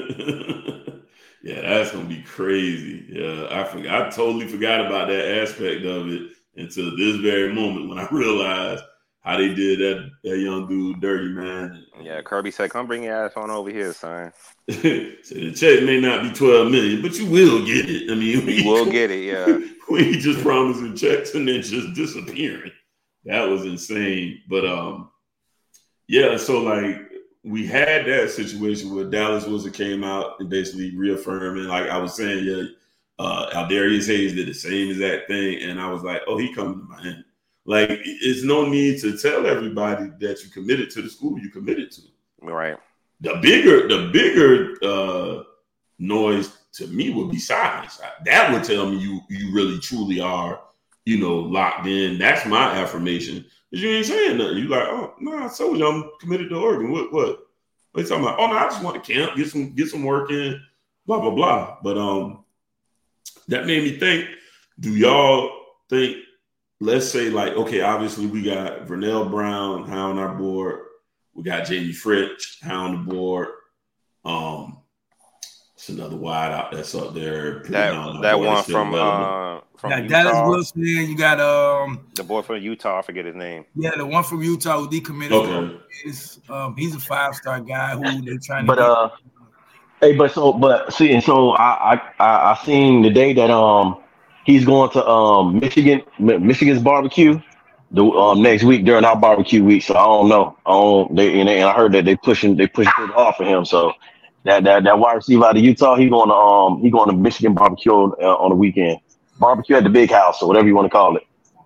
Yeah, that's gonna be crazy. Yeah, I forgot. I totally forgot about that aspect of it until this very moment when I realized how they did that that young dude dirty, man.
Yeah, Kirby said, "Come bring your ass on over here, son.
So the check may not be twelve million, but you will get it. I mean,
You will get it." Yeah.
we just promising checks and then just disappearing. That was insane. But um, yeah. So like we had that situation where Dallas Wilson came out and basically reaffirming, like I was saying, yeah, uh, Aldarius Hayes did the same exact thing, and I was like, oh, he coming to Miami. Like, it's no need to tell everybody that you committed to the school you committed to.
Right.
The bigger, the bigger uh, noise to me would be silence. That would tell me you you really truly are, you know, locked in. That's my affirmation. Because you ain't saying nothing. You like, oh no, I told you I'm committed to Oregon. What what? What you talking about? Oh no, I just want to camp, get some get some work in, blah blah blah. But um, that made me think. Do y'all think? Let's say, like, okay, obviously we got Vernell Brown high on our board. We got Jamie Fritch high on the board. Um, it's another wide out that's up there.
That that one from uh, from
you got
Utah.
Dallas Wilson. You got um
the boy from Utah. I forget his name.
Yeah, the one from Utah who decommitted.
Okay.
Is, um, he's a five star guy who they're trying
But
to. Get.
uh, hey, but so but see, and so I I I, I seen the day that um. He's going to um Michigan, Michigan's barbecue, the um next week during our barbecue week. So I don't know. I don't. They and, they, and I heard that they pushing they pushing pretty hard for him. So that that that wide receiver out of Utah, he going to um he going to Michigan barbecue on, uh, on the weekend. Barbecue at the big house or whatever you want to call it.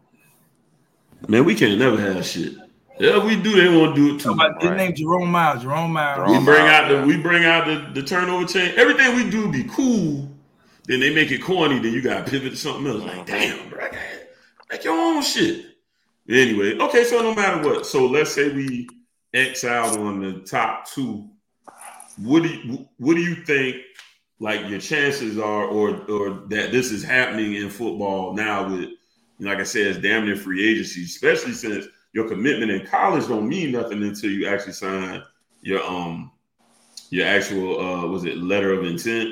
Man, we can't never have shit. Yeah, we do. They won't do it too.
His
Right.
name Jerome Miles. Jerome Miles.
We
Jerome
bring
Miles,
out the
yeah.
we bring out the, the turnover chain. Everything we do be cool. Then they make it corny. Then you got to pivot to something else. Like, damn, bro, make your own shit. Anyway, okay. So no matter what, so let's say we X out on the top two. What do you what do you think? Like your chances are, or or that this is happening in football now with, like I said, it's damn near free agency, especially since your commitment in college don't mean nothing until you actually sign your um your actual uh was it letter of intent.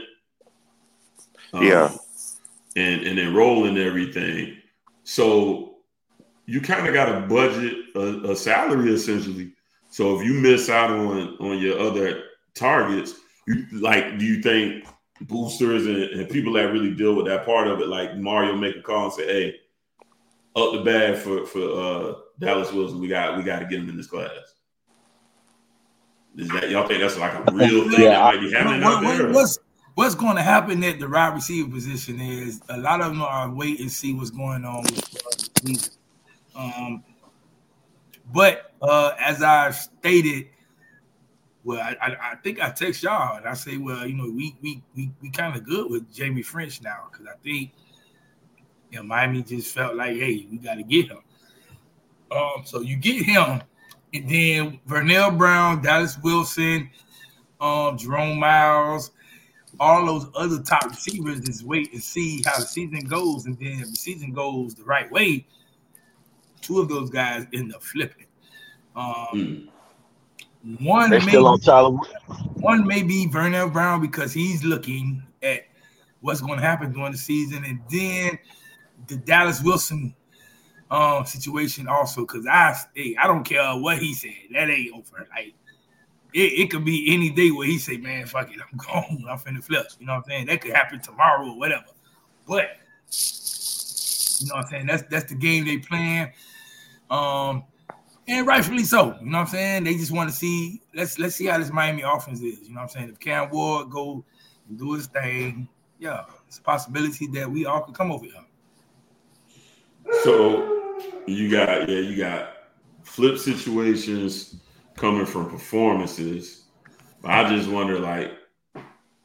Um,
Yeah.
and and enroll in everything. So you kind of got to budget a, a salary essentially. So if you miss out on on your other targets, you like, do you think boosters and, and people that really deal with that part of it, like Mario, make a call and say, "Hey, up the bag for for uh, Dallas Wilson, we got we got to get him in this class." Is that y'all think that's like a real thing
Yeah,
that might be happening
What-
out
what-
there?
what's what's going to happen at the wide receiver position is a lot of them are wait and see what's going on with the season. Um, but uh, as I stated, well, I, I, I think I text y'all and I say, well, you know, we we we, we kind of good with Jamie French now because I think, you know, Miami just felt like, hey, we got to get him. Um, so you get him, and then Vernell Brown, Dallas Wilson, um, Jerome Miles, all those other top receivers just wait and see how the season goes. And then if the season goes the right way, two of those guys end up flipping. Um,
Mm.
One
They're
may
still on
be,
Tyler.
one may be Vernell Brown because he's looking at what's going to happen during the season. And then the Dallas Wilson um, situation also because I hey, I don't care what he said. That ain't over. Like, It, it could be any day where he say, man, fuck it, I'm gone. I'm finna flip. You know what I'm saying? That could happen tomorrow or whatever. But, you know what I'm saying? That's that's the game they playing. Um, and rightfully so. You know what I'm saying? They just want to see, let's let's see how this Miami offense is. You know what I'm saying? If Cam Ward go and do his thing, yeah, it's a possibility that we all could come over here.
So you got yeah, you got flip situations coming from performances. But I just wonder, like,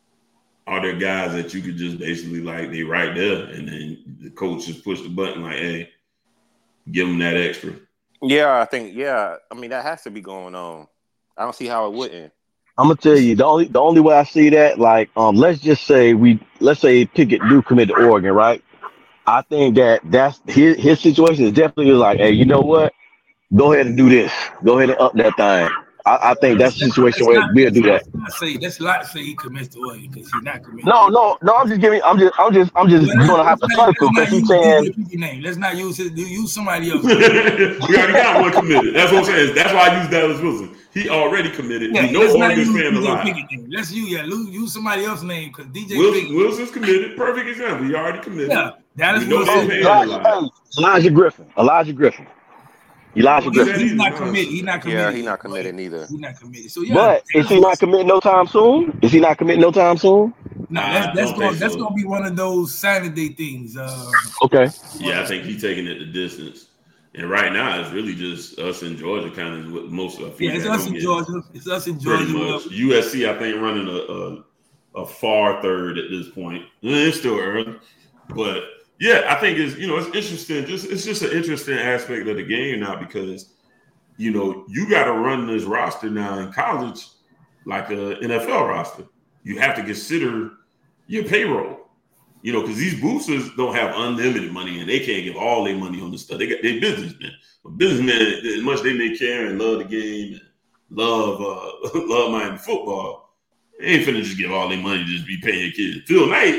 are there guys that you could just basically like they right there, and then the coach just push the button like, hey, give them that extra?
Yeah, I think yeah. I mean, that has to be going on. I don't see how it wouldn't.
I'm gonna tell you the only the only way I see that, like, um, let's just say we let's say Pickett do commit to Oregon, right? I think that that's his his situation is definitely like, hey, you know what? Go ahead and do this. Go ahead and up that thing. I, I think that's the situation where we'll do that.
Let's say that's not say he commits to Oregon because he's not committed.
No, no, no. I'm just giving. I'm just. I'm just. I'm just
Well,
going to hypothetical because he's saying.
Name. Let's not use his. Use somebody else.
We already got one committed. That's what I'm saying. That's why I use Dallas Wilson. He already committed.
Yeah,
we know Oregon's fan a lot.
Let's use yeah. Use somebody else's name because D J
Wilson, Wilson's committed. Perfect example. He already committed.
Yeah, Dallas
we know
Wilson.
they're paying a lot.
Elijah Griffin. Elijah Griffin. Elijah
He's,
Griffin.
he's not committed. He's not committed.
Yeah, he's not committed neither.
He's not committed. So yeah.
But is he not committing no time soon? Is he not committing no time soon?
No, that's that's going that's so. going to be one of those Saturday things. Uh,
okay.
Yeah, I think he's taking it the distance. And right now, it's really just us in Georgia, kind of what most of.
Yeah, it's us in Georgia. It's us in Georgia.
Pretty much. U S C, I think, running a, a a far third at this point. It's still early, but yeah, I think it's you know it's interesting. Just it's just an interesting aspect of the game now because you know you got to run this roster now in college like a N F L roster. You have to consider your payroll. You know, because these boosters don't have unlimited money and they can't give all their money on the stuff. They got their businessmen. But businessmen, as much they may care and love the game and love uh, love Miami football, they ain't finna just give all their money to just be paying kids. Phil Knight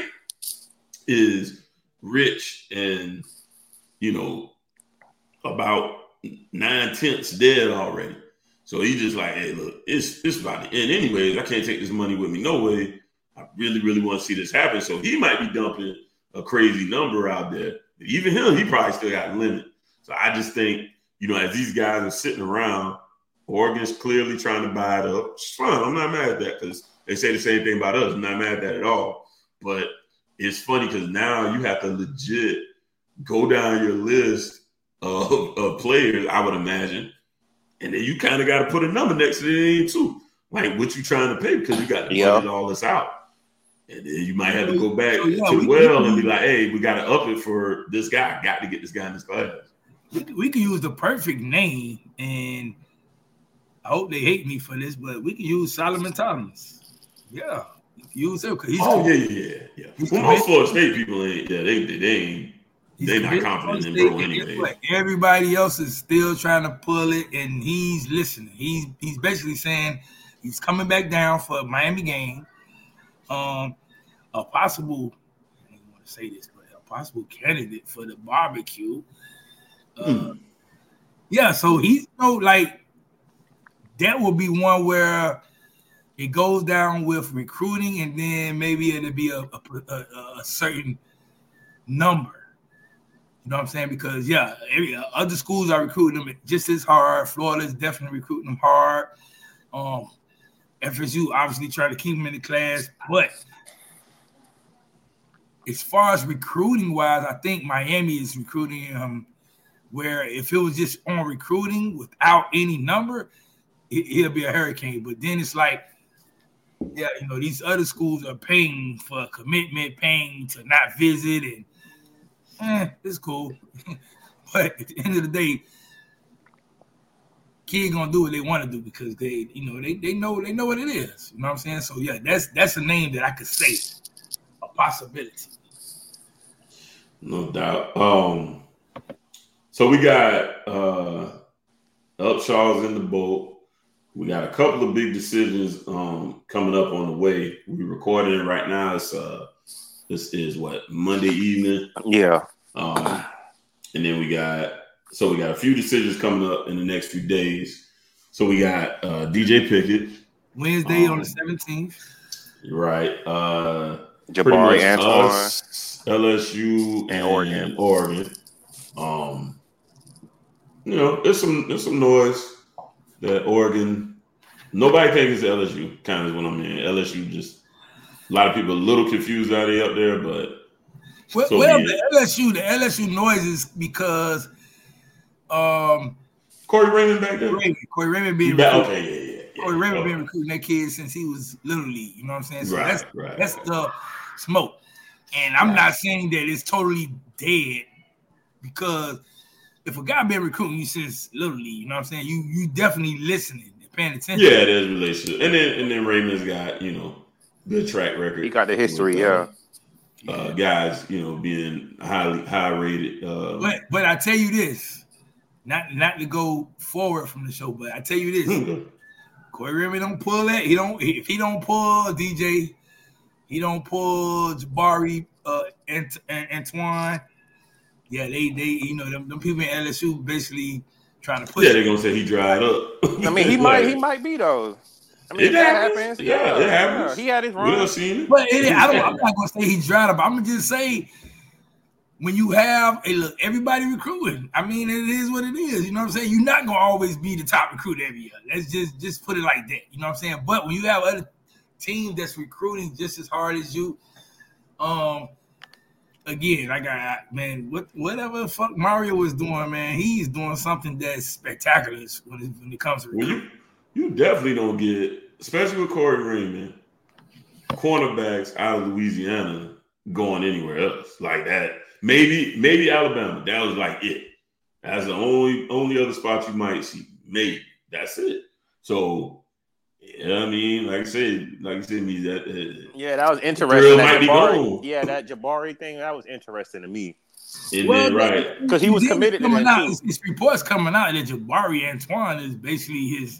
is rich and, you know, about nine tenths dead already. So he's just like, hey, look, it's it's about the end anyways. I can't take this money with me no way. I really, really want to see this happen. So he might be dumping a crazy number out there. Even him, he probably still got a limit. So I just think, you know, as these guys are sitting around, Oregon's clearly trying to buy it up. It's fun. I'm not mad at that because they say the same thing about us. I'm not mad at that at all. But it's funny because now you have to legit go down your list of, of players, I would imagine. And then you kind of got to put a number next to the name too. Like what you trying to pay because you got to
yeah.
budget all this out. And then you might have to go back
so, yeah,
to
we,
well
we,
and be like, hey, we got to up it for this guy. Got to get this guy in this class.
We, we could use the perfect name, and I hope they hate me for this, but we can use Solomon Thomas. Yeah, we can use him because he's
oh yeah, yeah, yeah. yeah. Well, most Florida State people ain't. Yeah, they they, they ain't. They're not confident in bro anyway.
Everybody else is still trying to pull it, and he's listening. He's he's basically saying he's coming back down for a Miami game. Um, a possible, I don't want to say this, but a possible candidate for the barbecue. Uh, mm. Yeah, so he's you know, like that would be one where it goes down with recruiting, and then maybe it'll be a, a, a, a certain number. You know what I'm saying? Because yeah, every, uh, other schools are recruiting them just as hard. Florida's definitely recruiting them hard. Um, F S U obviously trying to keep him in the class, but as far as recruiting wise, I think Miami is recruiting him where if it was just on recruiting without any number, it, he'll be a hurricane. But then it's like, yeah, you know, these other schools are paying for a commitment, paying to not visit, and eh, it's cool. But at the end of the day, kids gonna do what they want to do because they, you know, they they know they know what it is. You know what I'm saying? So yeah, that's that's a name that I could say a possibility.
No doubt. Um, so we got uh, Upshaw's in the boat. We got a couple of big decisions um, coming up on the way. We're recording it right now. It's uh, this is what Monday evening.
Yeah.
Um, and then we got. So we got a few decisions coming up in the next few days. So we got uh, D J Pickett.
Wednesday
um,
on the seventeenth.
Right. Uh,
Jabari Antoine.
Us, L S U, and Oregon. Oregon. Um, you know, there's some there's some noise that Oregon. Nobody thinks it's L S U. Kind of is what I'm hearing. L S U just a lot of people a little confused out there up there, but
well,
so
well
yeah.
the L S U the L S U noise is because. Um,
Corey Raymond back there.
Raymond, Corey Raymond being
back, okay, yeah,
Corey Raymond been recruiting that kid since he was little league. You know what I'm saying? So
right,
that's
right.
that's the smoke. And I'm not saying that it's totally dead because if a guy been recruiting you since little league, you know what I'm saying? You you definitely listening and paying attention.
Yeah, there's a relationship. And then and then Raymond's got, you know, good track record.
He got the history,
with,
yeah.
Uh, uh, guys, you know, being highly high rated. Uh,
but but I tell you this, not not to go forward from the show, but I tell you this, Corey Raymond don't pull that. He don't if he don't pull D J, he don't pull Jabari, uh, Ant- Antoine. Yeah, they they you know them, them people in L S U basically trying to push.
Yeah, they're gonna say he dried up.
I mean, he might he might be though. I mean,
it
that
happens.
happens.
Yeah,
Yeah,
it happens.
Yeah. He had his
We
run.
done seen it.
But it, I don't. I'm not gonna say he dried up. I'm gonna just say when you have a look, everybody recruiting. I mean, it is what it is. You know what I'm saying? You're not gonna always be the top recruit every year. Let's just just put it like that. You know what I'm saying? But when you have other teams that's recruiting just as hard as you, um, again, I got man, what whatever the fuck Mario was doing, man, he's doing something that's spectacular when it, when it comes to recruiting.
Well, you, you definitely don't get, especially with Corey Raymond, cornerbacks out of Louisiana going anywhere else like that. Maybe, maybe Alabama. That was like it. That's the only only other spot you might see. Maybe that's it. So, yeah, I mean, like I said, like I said, me that uh,
yeah, that was interesting. That
might be
Jabari,
gone.
yeah, that Jabari thing that was interesting to me.
And
well,
then, right,
because he was committed to that
out,
too.
It's, it's reports coming out that Jabari Antoine is basically his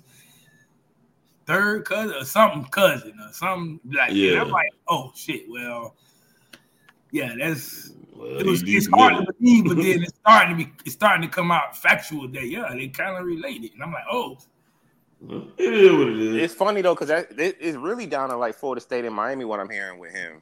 third cousin or something cousin or something like
yeah.
that. I'm like, oh shit. Well, yeah, that's
well,
it was.
he,
It's hard to believe, but then it's starting to be. It's starting to come out factual that yeah, they kind of related, and I'm like, oh.
It is what it is.
It's funny though because it, it's really down to like Florida State and Miami. What I'm hearing with him.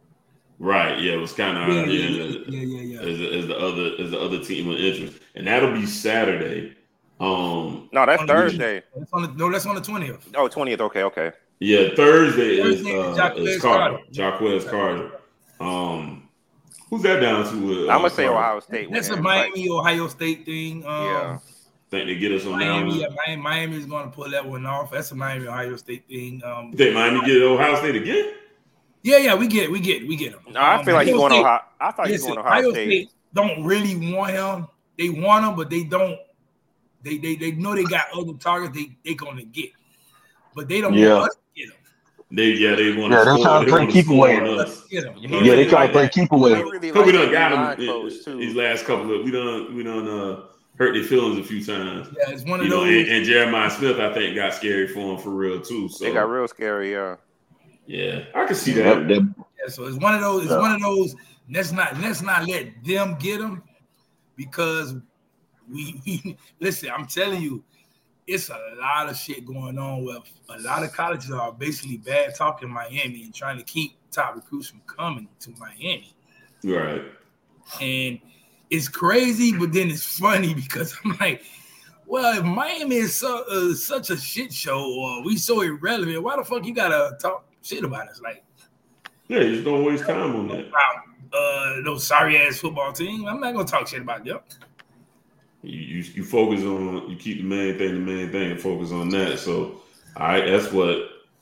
Right, yeah, it was kind of
Yeah,
uh,
yeah,
yeah,
yeah, yeah, yeah.
As, as the other as the other team of interest, and that'll be Saturday. Um,
no, that's
on the-
Thursday.
That's on the, no, that's on the twentieth.
Oh, twentieth. Okay, okay.
yeah, Thursday,
Thursday
is,
is
uh, is
Jacquez
Carter,
Carter.
Jacquez Carter. Um, who's that down to? Uh,
I'm gonna say
Carter?
Ohio State.
That's
with
a
him,
Miami Ohio State thing. Um,
Yeah.
Think they get us on
Miami, yeah,
that one?
Miami, Miami is going to pull that one off. That's a Miami Ohio State thing. Um,
You think Miami get Ohio State again?
yeah, yeah, we get, it, we get, it, we get him.
No, I feel
Um,
like he's
Ohio
going to
State-
Ohio. I thought he's
Listen,
going to Ohio State.
don't really want him. They want him, but they don't. They they, they know they got other targets they they gonna get, but they don't
Yeah.
want us to get him.
They yeah, they want
Yeah,
to
they trying to play
wanna
keep
score
away.
on us.
Get him.
Yeah, they try to play keep
He
away.
really
Cause we
likes
done got
that
them
coach too.
these last couple of we done we done uh, hurt their feelings a few times.
Yeah, it's one of
You know,
those.
and, and Jeremiah Smith, I think, got scary for him for real too. So
They got real scary, yeah.
yeah, I can see
That-
that.
that-
Yeah, so it's one of those. It's
Yeah.
one of those. Let's not let's not let them get them because we, we listen. I'm telling you, it's a lot of shit going on with a lot of colleges are basically bad talking Miami and trying to keep top recruits from coming to Miami.
Right.
And it's crazy, but then it's funny because I'm like, well, if Miami is so, uh, such a shit show or we so irrelevant, why the fuck you gotta talk shit about us? Like,
Yeah, you just don't waste time on that.
about uh, those sorry ass football team. I'm not gonna talk shit about them.
You, you you focus on you keep the main thing the main thing and focus on that. So all right, that's what.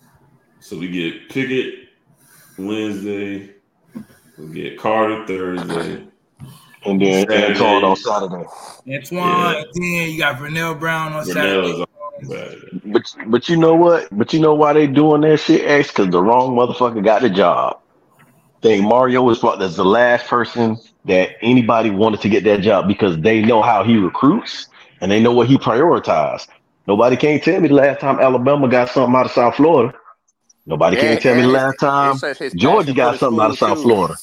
So we get Pickett Wednesday. We get Carter Thursday.
And then
Saturday.
Antoine on Saturday.
Antoine,
Yeah.
and then you got Vernell Brown on
Vernell is
Saturday.
on Saturday.
But but you know what? But you know why they doing that shit, X? Because the wrong motherfucker got the job. Think Mario was that's the last person that anybody wanted to get that job because they know how he recruits and they know what he prioritized. Nobody can't tell me the last time Alabama got something out of South Florida. Nobody
And-
can't tell me the
and
last
it
time
says his
Georgia
passion
got
for the
something out of
school,
South
too.
Florida.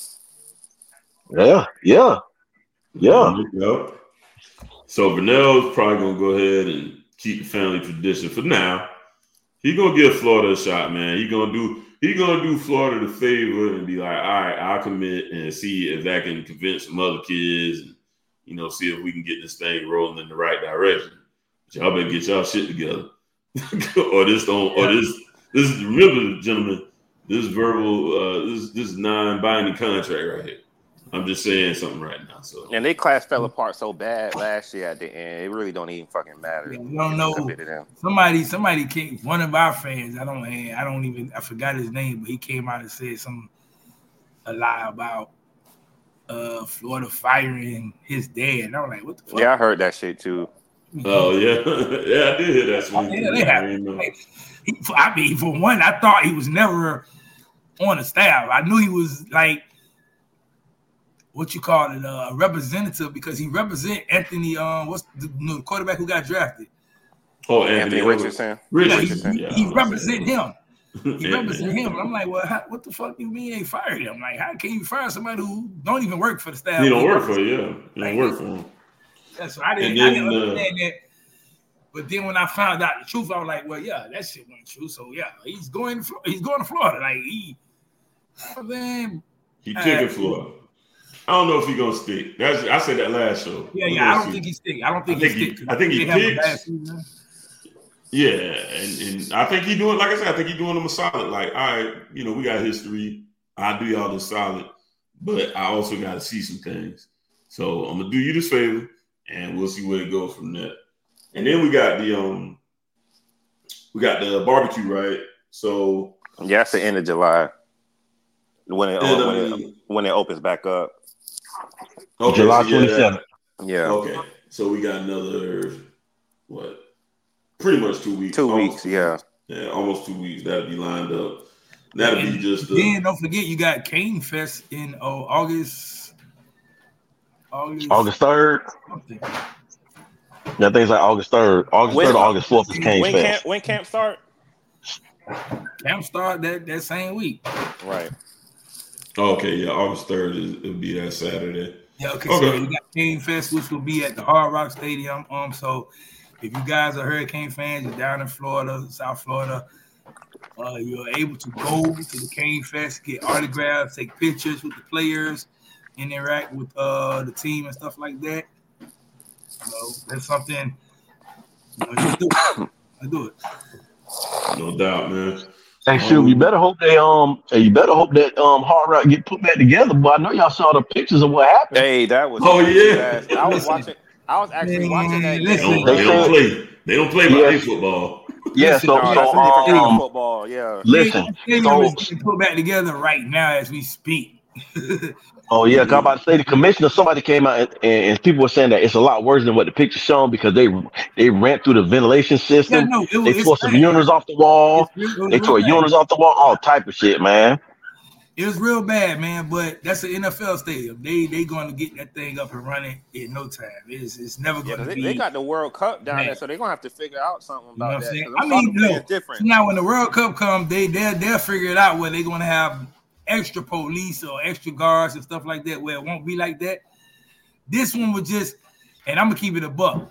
Yeah, yeah, yeah.
Yep. So Vernell's probably gonna go ahead and keep the family tradition for now. He gonna give Florida a shot, man. He gonna do he gonna do Florida the favor and be like, all right, I'll commit and see if that can convince some other kids and you know, see if we can get this thing rolling in the right direction. But y'all better get y'all shit together. or this don't or this this is remember, gentlemen, this verbal uh this this is non-binding contract right here. I'm just saying something right now. So
and their class fell apart so bad last year at the end. It really don't even fucking matter.
Yeah, we don't know.
Them.
Somebody, somebody came. One of our fans. I don't. I don't even. I forgot his name, but he came out and said some a lie about uh, Florida firing his dad. And I was like, what the fuck?
Yeah, I heard that shit too.
Oh yeah, yeah, I did hear that.
Oh, yeah, they have. Like, he, I mean, for one, I thought he was never on the staff. I knew he was like. What you call it, uh, a representative, because he represent Anthony. Um, what's the, the quarterback who got drafted?
Oh, Anthony,
Anthony Richardson.
Richardson.
Yeah,
yeah,
he, he represent him. He
yeah,
represent him. I'm like, well, how, what the fuck do you mean they fired him? Like, how can you fire somebody who don't even work for the staff?
He don't work for you. Yeah, he
like,
don't work for him.
That's what I didn't.
Then,
I didn't
uh,
understand that. But then when I found out the truth, I was like, well, yeah, that shit wasn't true. So yeah, he's going. To, he's going to Florida. Like he, then
he taking uh, Florida. I don't know if he's gonna stick. That's I said that last show.
Yeah, yeah. I don't see. think he's stick. I don't think,
I think
he
he.
stick.
I think he picks. Yeah, and, and I think he doing. Like I said, I think he doing them a solid. Like, all right, you know, we got history. I do y'all this solid, but I also got to see some things. So I'm gonna do you this favor, and we'll see where it goes from there. And then we got the um, we got the barbecue, right? So
yeah, it's the end of July when it,
and,
when,
um,
it when it opens back up.
Okay, July twenty-seventh.
Yeah.
Okay. So we got another what? Pretty much two weeks.
Two
almost
weeks,
two
yeah.
Weeks. Yeah, almost two weeks. That'll be lined up. That'll and be just. A,
then don't forget you got Cane Fest in oh, August.
August. August third. Yeah, things like August third. August third, August fourth is Cane
when
Fest.
Camp, when camp start?
Camp start that, that same week.
Right.
Okay, yeah, August third is it'll be that Saturday.
Yeah, okay, okay. So we got Cane Fest, which will be at the Hard Rock Stadium. Um, so if you guys are Hurricane fans, you're down in Florida, South Florida, uh, you're able to go to the Cane Fest, get autographs, take pictures with the players, interact with uh the team and stuff like that. So that's something. You know, let's do it. Let's do it.
No doubt, man.
Hey, shoot, um, you better hope they um, you better hope that um Hard Rock get put back together. But I know y'all saw the pictures of what happened.
Hey, that was.
Oh yeah.
Fast. I was watching. I was actually watching that.
They don't, they don't play. They don't play yeah. football.
Yeah, so,
no,
so
that's a different kind
um,
of football. Yeah.
Listen,
so getting put back together right now as we speak.
Oh yeah, cause I'm about to say the commissioner. Somebody came out and, and, and people were saying that it's a lot worse than what the picture's shown because they they ran through the ventilation system. Yeah, no, it was, they tore some urinals off the wall. They tore urinals off the wall. All type of shit, man.
It was real bad, man. But that's an N F L stadium. They they going to get that thing up and running in no time. It's it's never going to
yeah,
be.
They got the World Cup down man. there, so they're gonna have to figure out something about you know that.
I mean, look,
different.
So now when the World Cup comes, they they they'll figure it out where they're going to have extra police or extra guards and stuff like that, where it won't be like that. This one was just, and I'm gonna keep it a buck.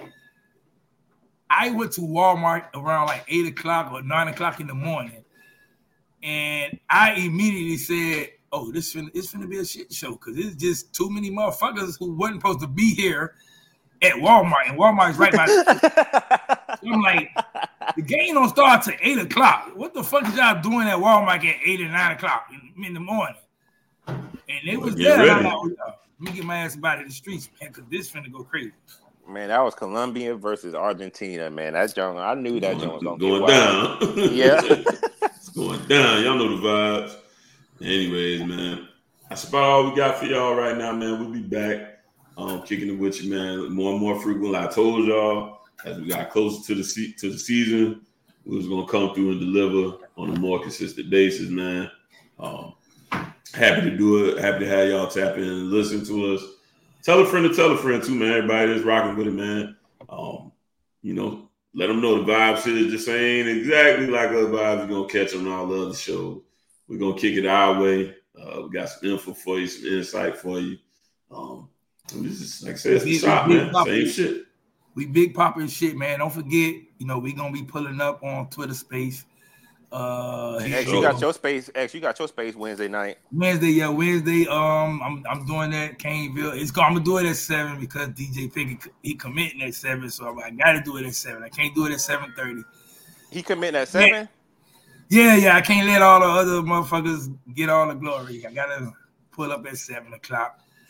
I went to Walmart around like eight o'clock or nine o'clock in the morning, and I immediately said, "Oh, this finna, it's finna be a shit show because it's just too many motherfuckers who wasn't supposed to be here at Walmart, and Walmart's right by." So I'm like, the game don't start till eight o'clock. What the fuck is y'all doing at Walmart at eight or nine o'clock in, in the morning? And it was
get
there.
Ready.
Like, oh, let me get my ass about in the streets, man, because this finna go crazy.
Man, that was Colombia versus Argentina, man. That joint, I knew that joint was gonna
going
get
down.
Yeah,
it's going down. Y'all know the vibes. Anyways, man, that's about all we got for y'all right now, man. We'll be back, um, kicking it with you, man. More and more frequent. Like I told y'all, as we got closer to the se- to the season, we was gonna come through and deliver on a more consistent basis, man. Um, happy to do it. Happy to have y'all tap in and listen to us. Tell a friend to tell a friend too, man. Everybody that's rocking with it, man. Um, you know, let them know the vibe shit is just ain't exactly like other vibes. You're gonna catch on all the other shows. We're gonna kick it our way. Uh, we got some info for you, some insight for you. Um, this is like I said, it's the shop, man. Same shit.
We big popping shit, man. Don't forget, you know, we gonna be pulling up on Twitter Space. Uh,
X, you got your space. X, you got your space Wednesday night.
Wednesday, yeah, Wednesday. Um, I'm I'm doing that Caneville. It's I'm gonna do it at seven because D J Pickett he committing at seven, so I gotta do it at seven. I can't do it at seven thirty.
He committing at seven.
Yeah, yeah. I can't let all the other motherfuckers get all the glory. I gotta pull up at seven o'clock.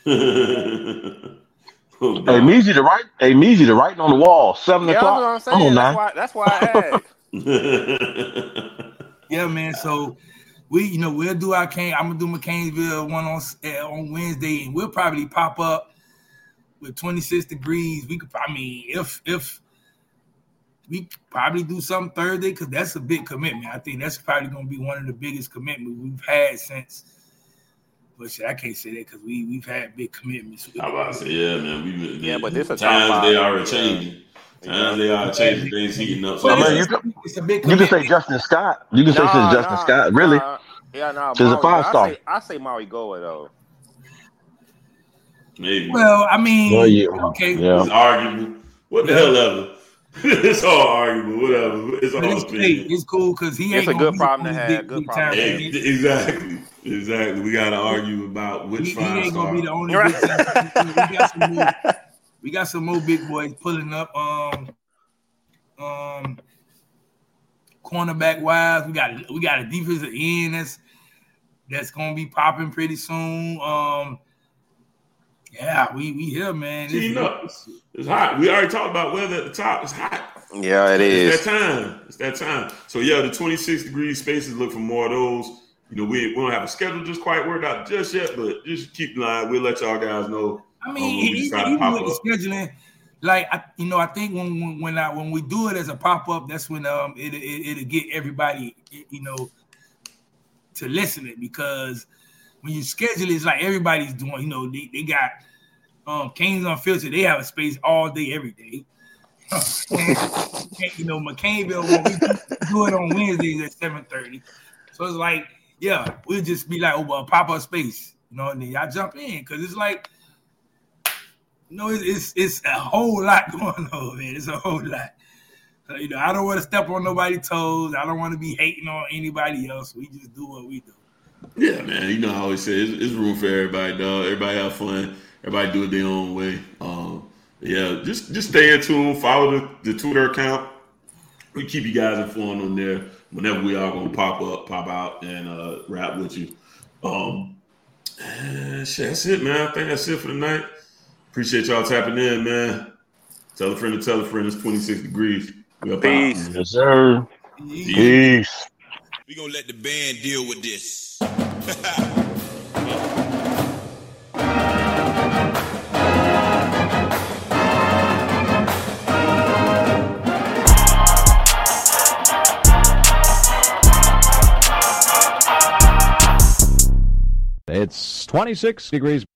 Oh,
Hey, Measy the right. Hey, Measy the writing on the wall. Seven
Yeah,
o'clock.
that's what I'm saying.
Oh,
That's
nah.
why. That's why I asked.
Yeah, man. So we, you know, we'll do our Kane. I'm gonna do McCainsville one on uh, on Wednesday, and we'll probably pop up with twenty-six degrees. We could, I mean, if if we could probably do something Thursday, because that's a big commitment. I think that's probably gonna be one of the biggest commitments we've had since. But shit, I can't say that because we we've had big commitments.
I about to say, yeah, man. We
Yeah, but this a top
times
five.
they are
Yeah.
changing. Times
Yeah.
they are changing. Things heating up. So
But
I mean,
it's,
you
it's, it's a big
You can
commitment.
say Justin Scott. You can say
Nah,
since Justin
nah,
Scott. Really?
nah. Yeah, no.
She's a five-star.
I say, I say Maui Goa though.
maybe
Well, I mean,
Well, yeah.
okay.
Yeah.
it's arguable. What the
Yeah.
hell ever? It's all arguable. Whatever. It's
But
all
it's, hey,
opinion.
it's cool because he
It's
ain't
a
gonna
good
be
problem
the
to
only
have,
big,
good
big
problem
time
to have.
Hey,
commit.
exactly. Exactly. We got to argue about which
He, he
five
ain't gonna be
star.
the only big time. commit. We got some more. We got some more big boys pulling up. Um, um, cornerback wise, we got we got a defensive end that's that's gonna be popping pretty soon. Um, yeah, we we here, man. This-
Team up.
this-
It's hot. We already talked about weather at the top. It's hot.
Yeah, it
It's
is.
that time. It's that time. So yeah, the twenty-six degree spaces, look for more of those. You know, we, we don't have a schedule just quite worked out just yet, but just keep in line. We'll let y'all guys know.
I
um,
mean,
when we
even,
decide to
even
pop
with
up.
the scheduling, like I, you know, I think when when when, I, when we do it as a pop up, that's when um it, it it'll get everybody, you know, to listen it, because when you schedule it, it's like everybody's doing. You know, they, they got um Canes Unfiltered. They have a space all day, every day. You know, McCainville, when we do it on Wednesdays at seven thirty. So it's like, yeah, we'll just be like, oh, well, pop up space, you know, and then y'all jump in, because it's like, you know, it's, it's it's a whole lot going on, man. It's a whole lot. So, you know, I don't want to step on nobody's toes. I don't want to be hating on anybody else. We just do what we do.
Yeah, man. You know, I always say it's, it's room for everybody, dog. Everybody have fun. Everybody do it their own way. Um, yeah, just just stay in tune. Follow the, the Twitter account. We keep you guys informed on there whenever we are going to pop up, pop out, and uh, rap with you. Um, and shit, that's it, man. I think that's it for the night. Appreciate y'all tapping in, man. Tell a friend to tell a friend. It's twenty-six degrees. We up
Peace.
out.
Yes, sir.
Yeah.
Peace.
We gonna let the band deal with this.
It's twenty-six degrees.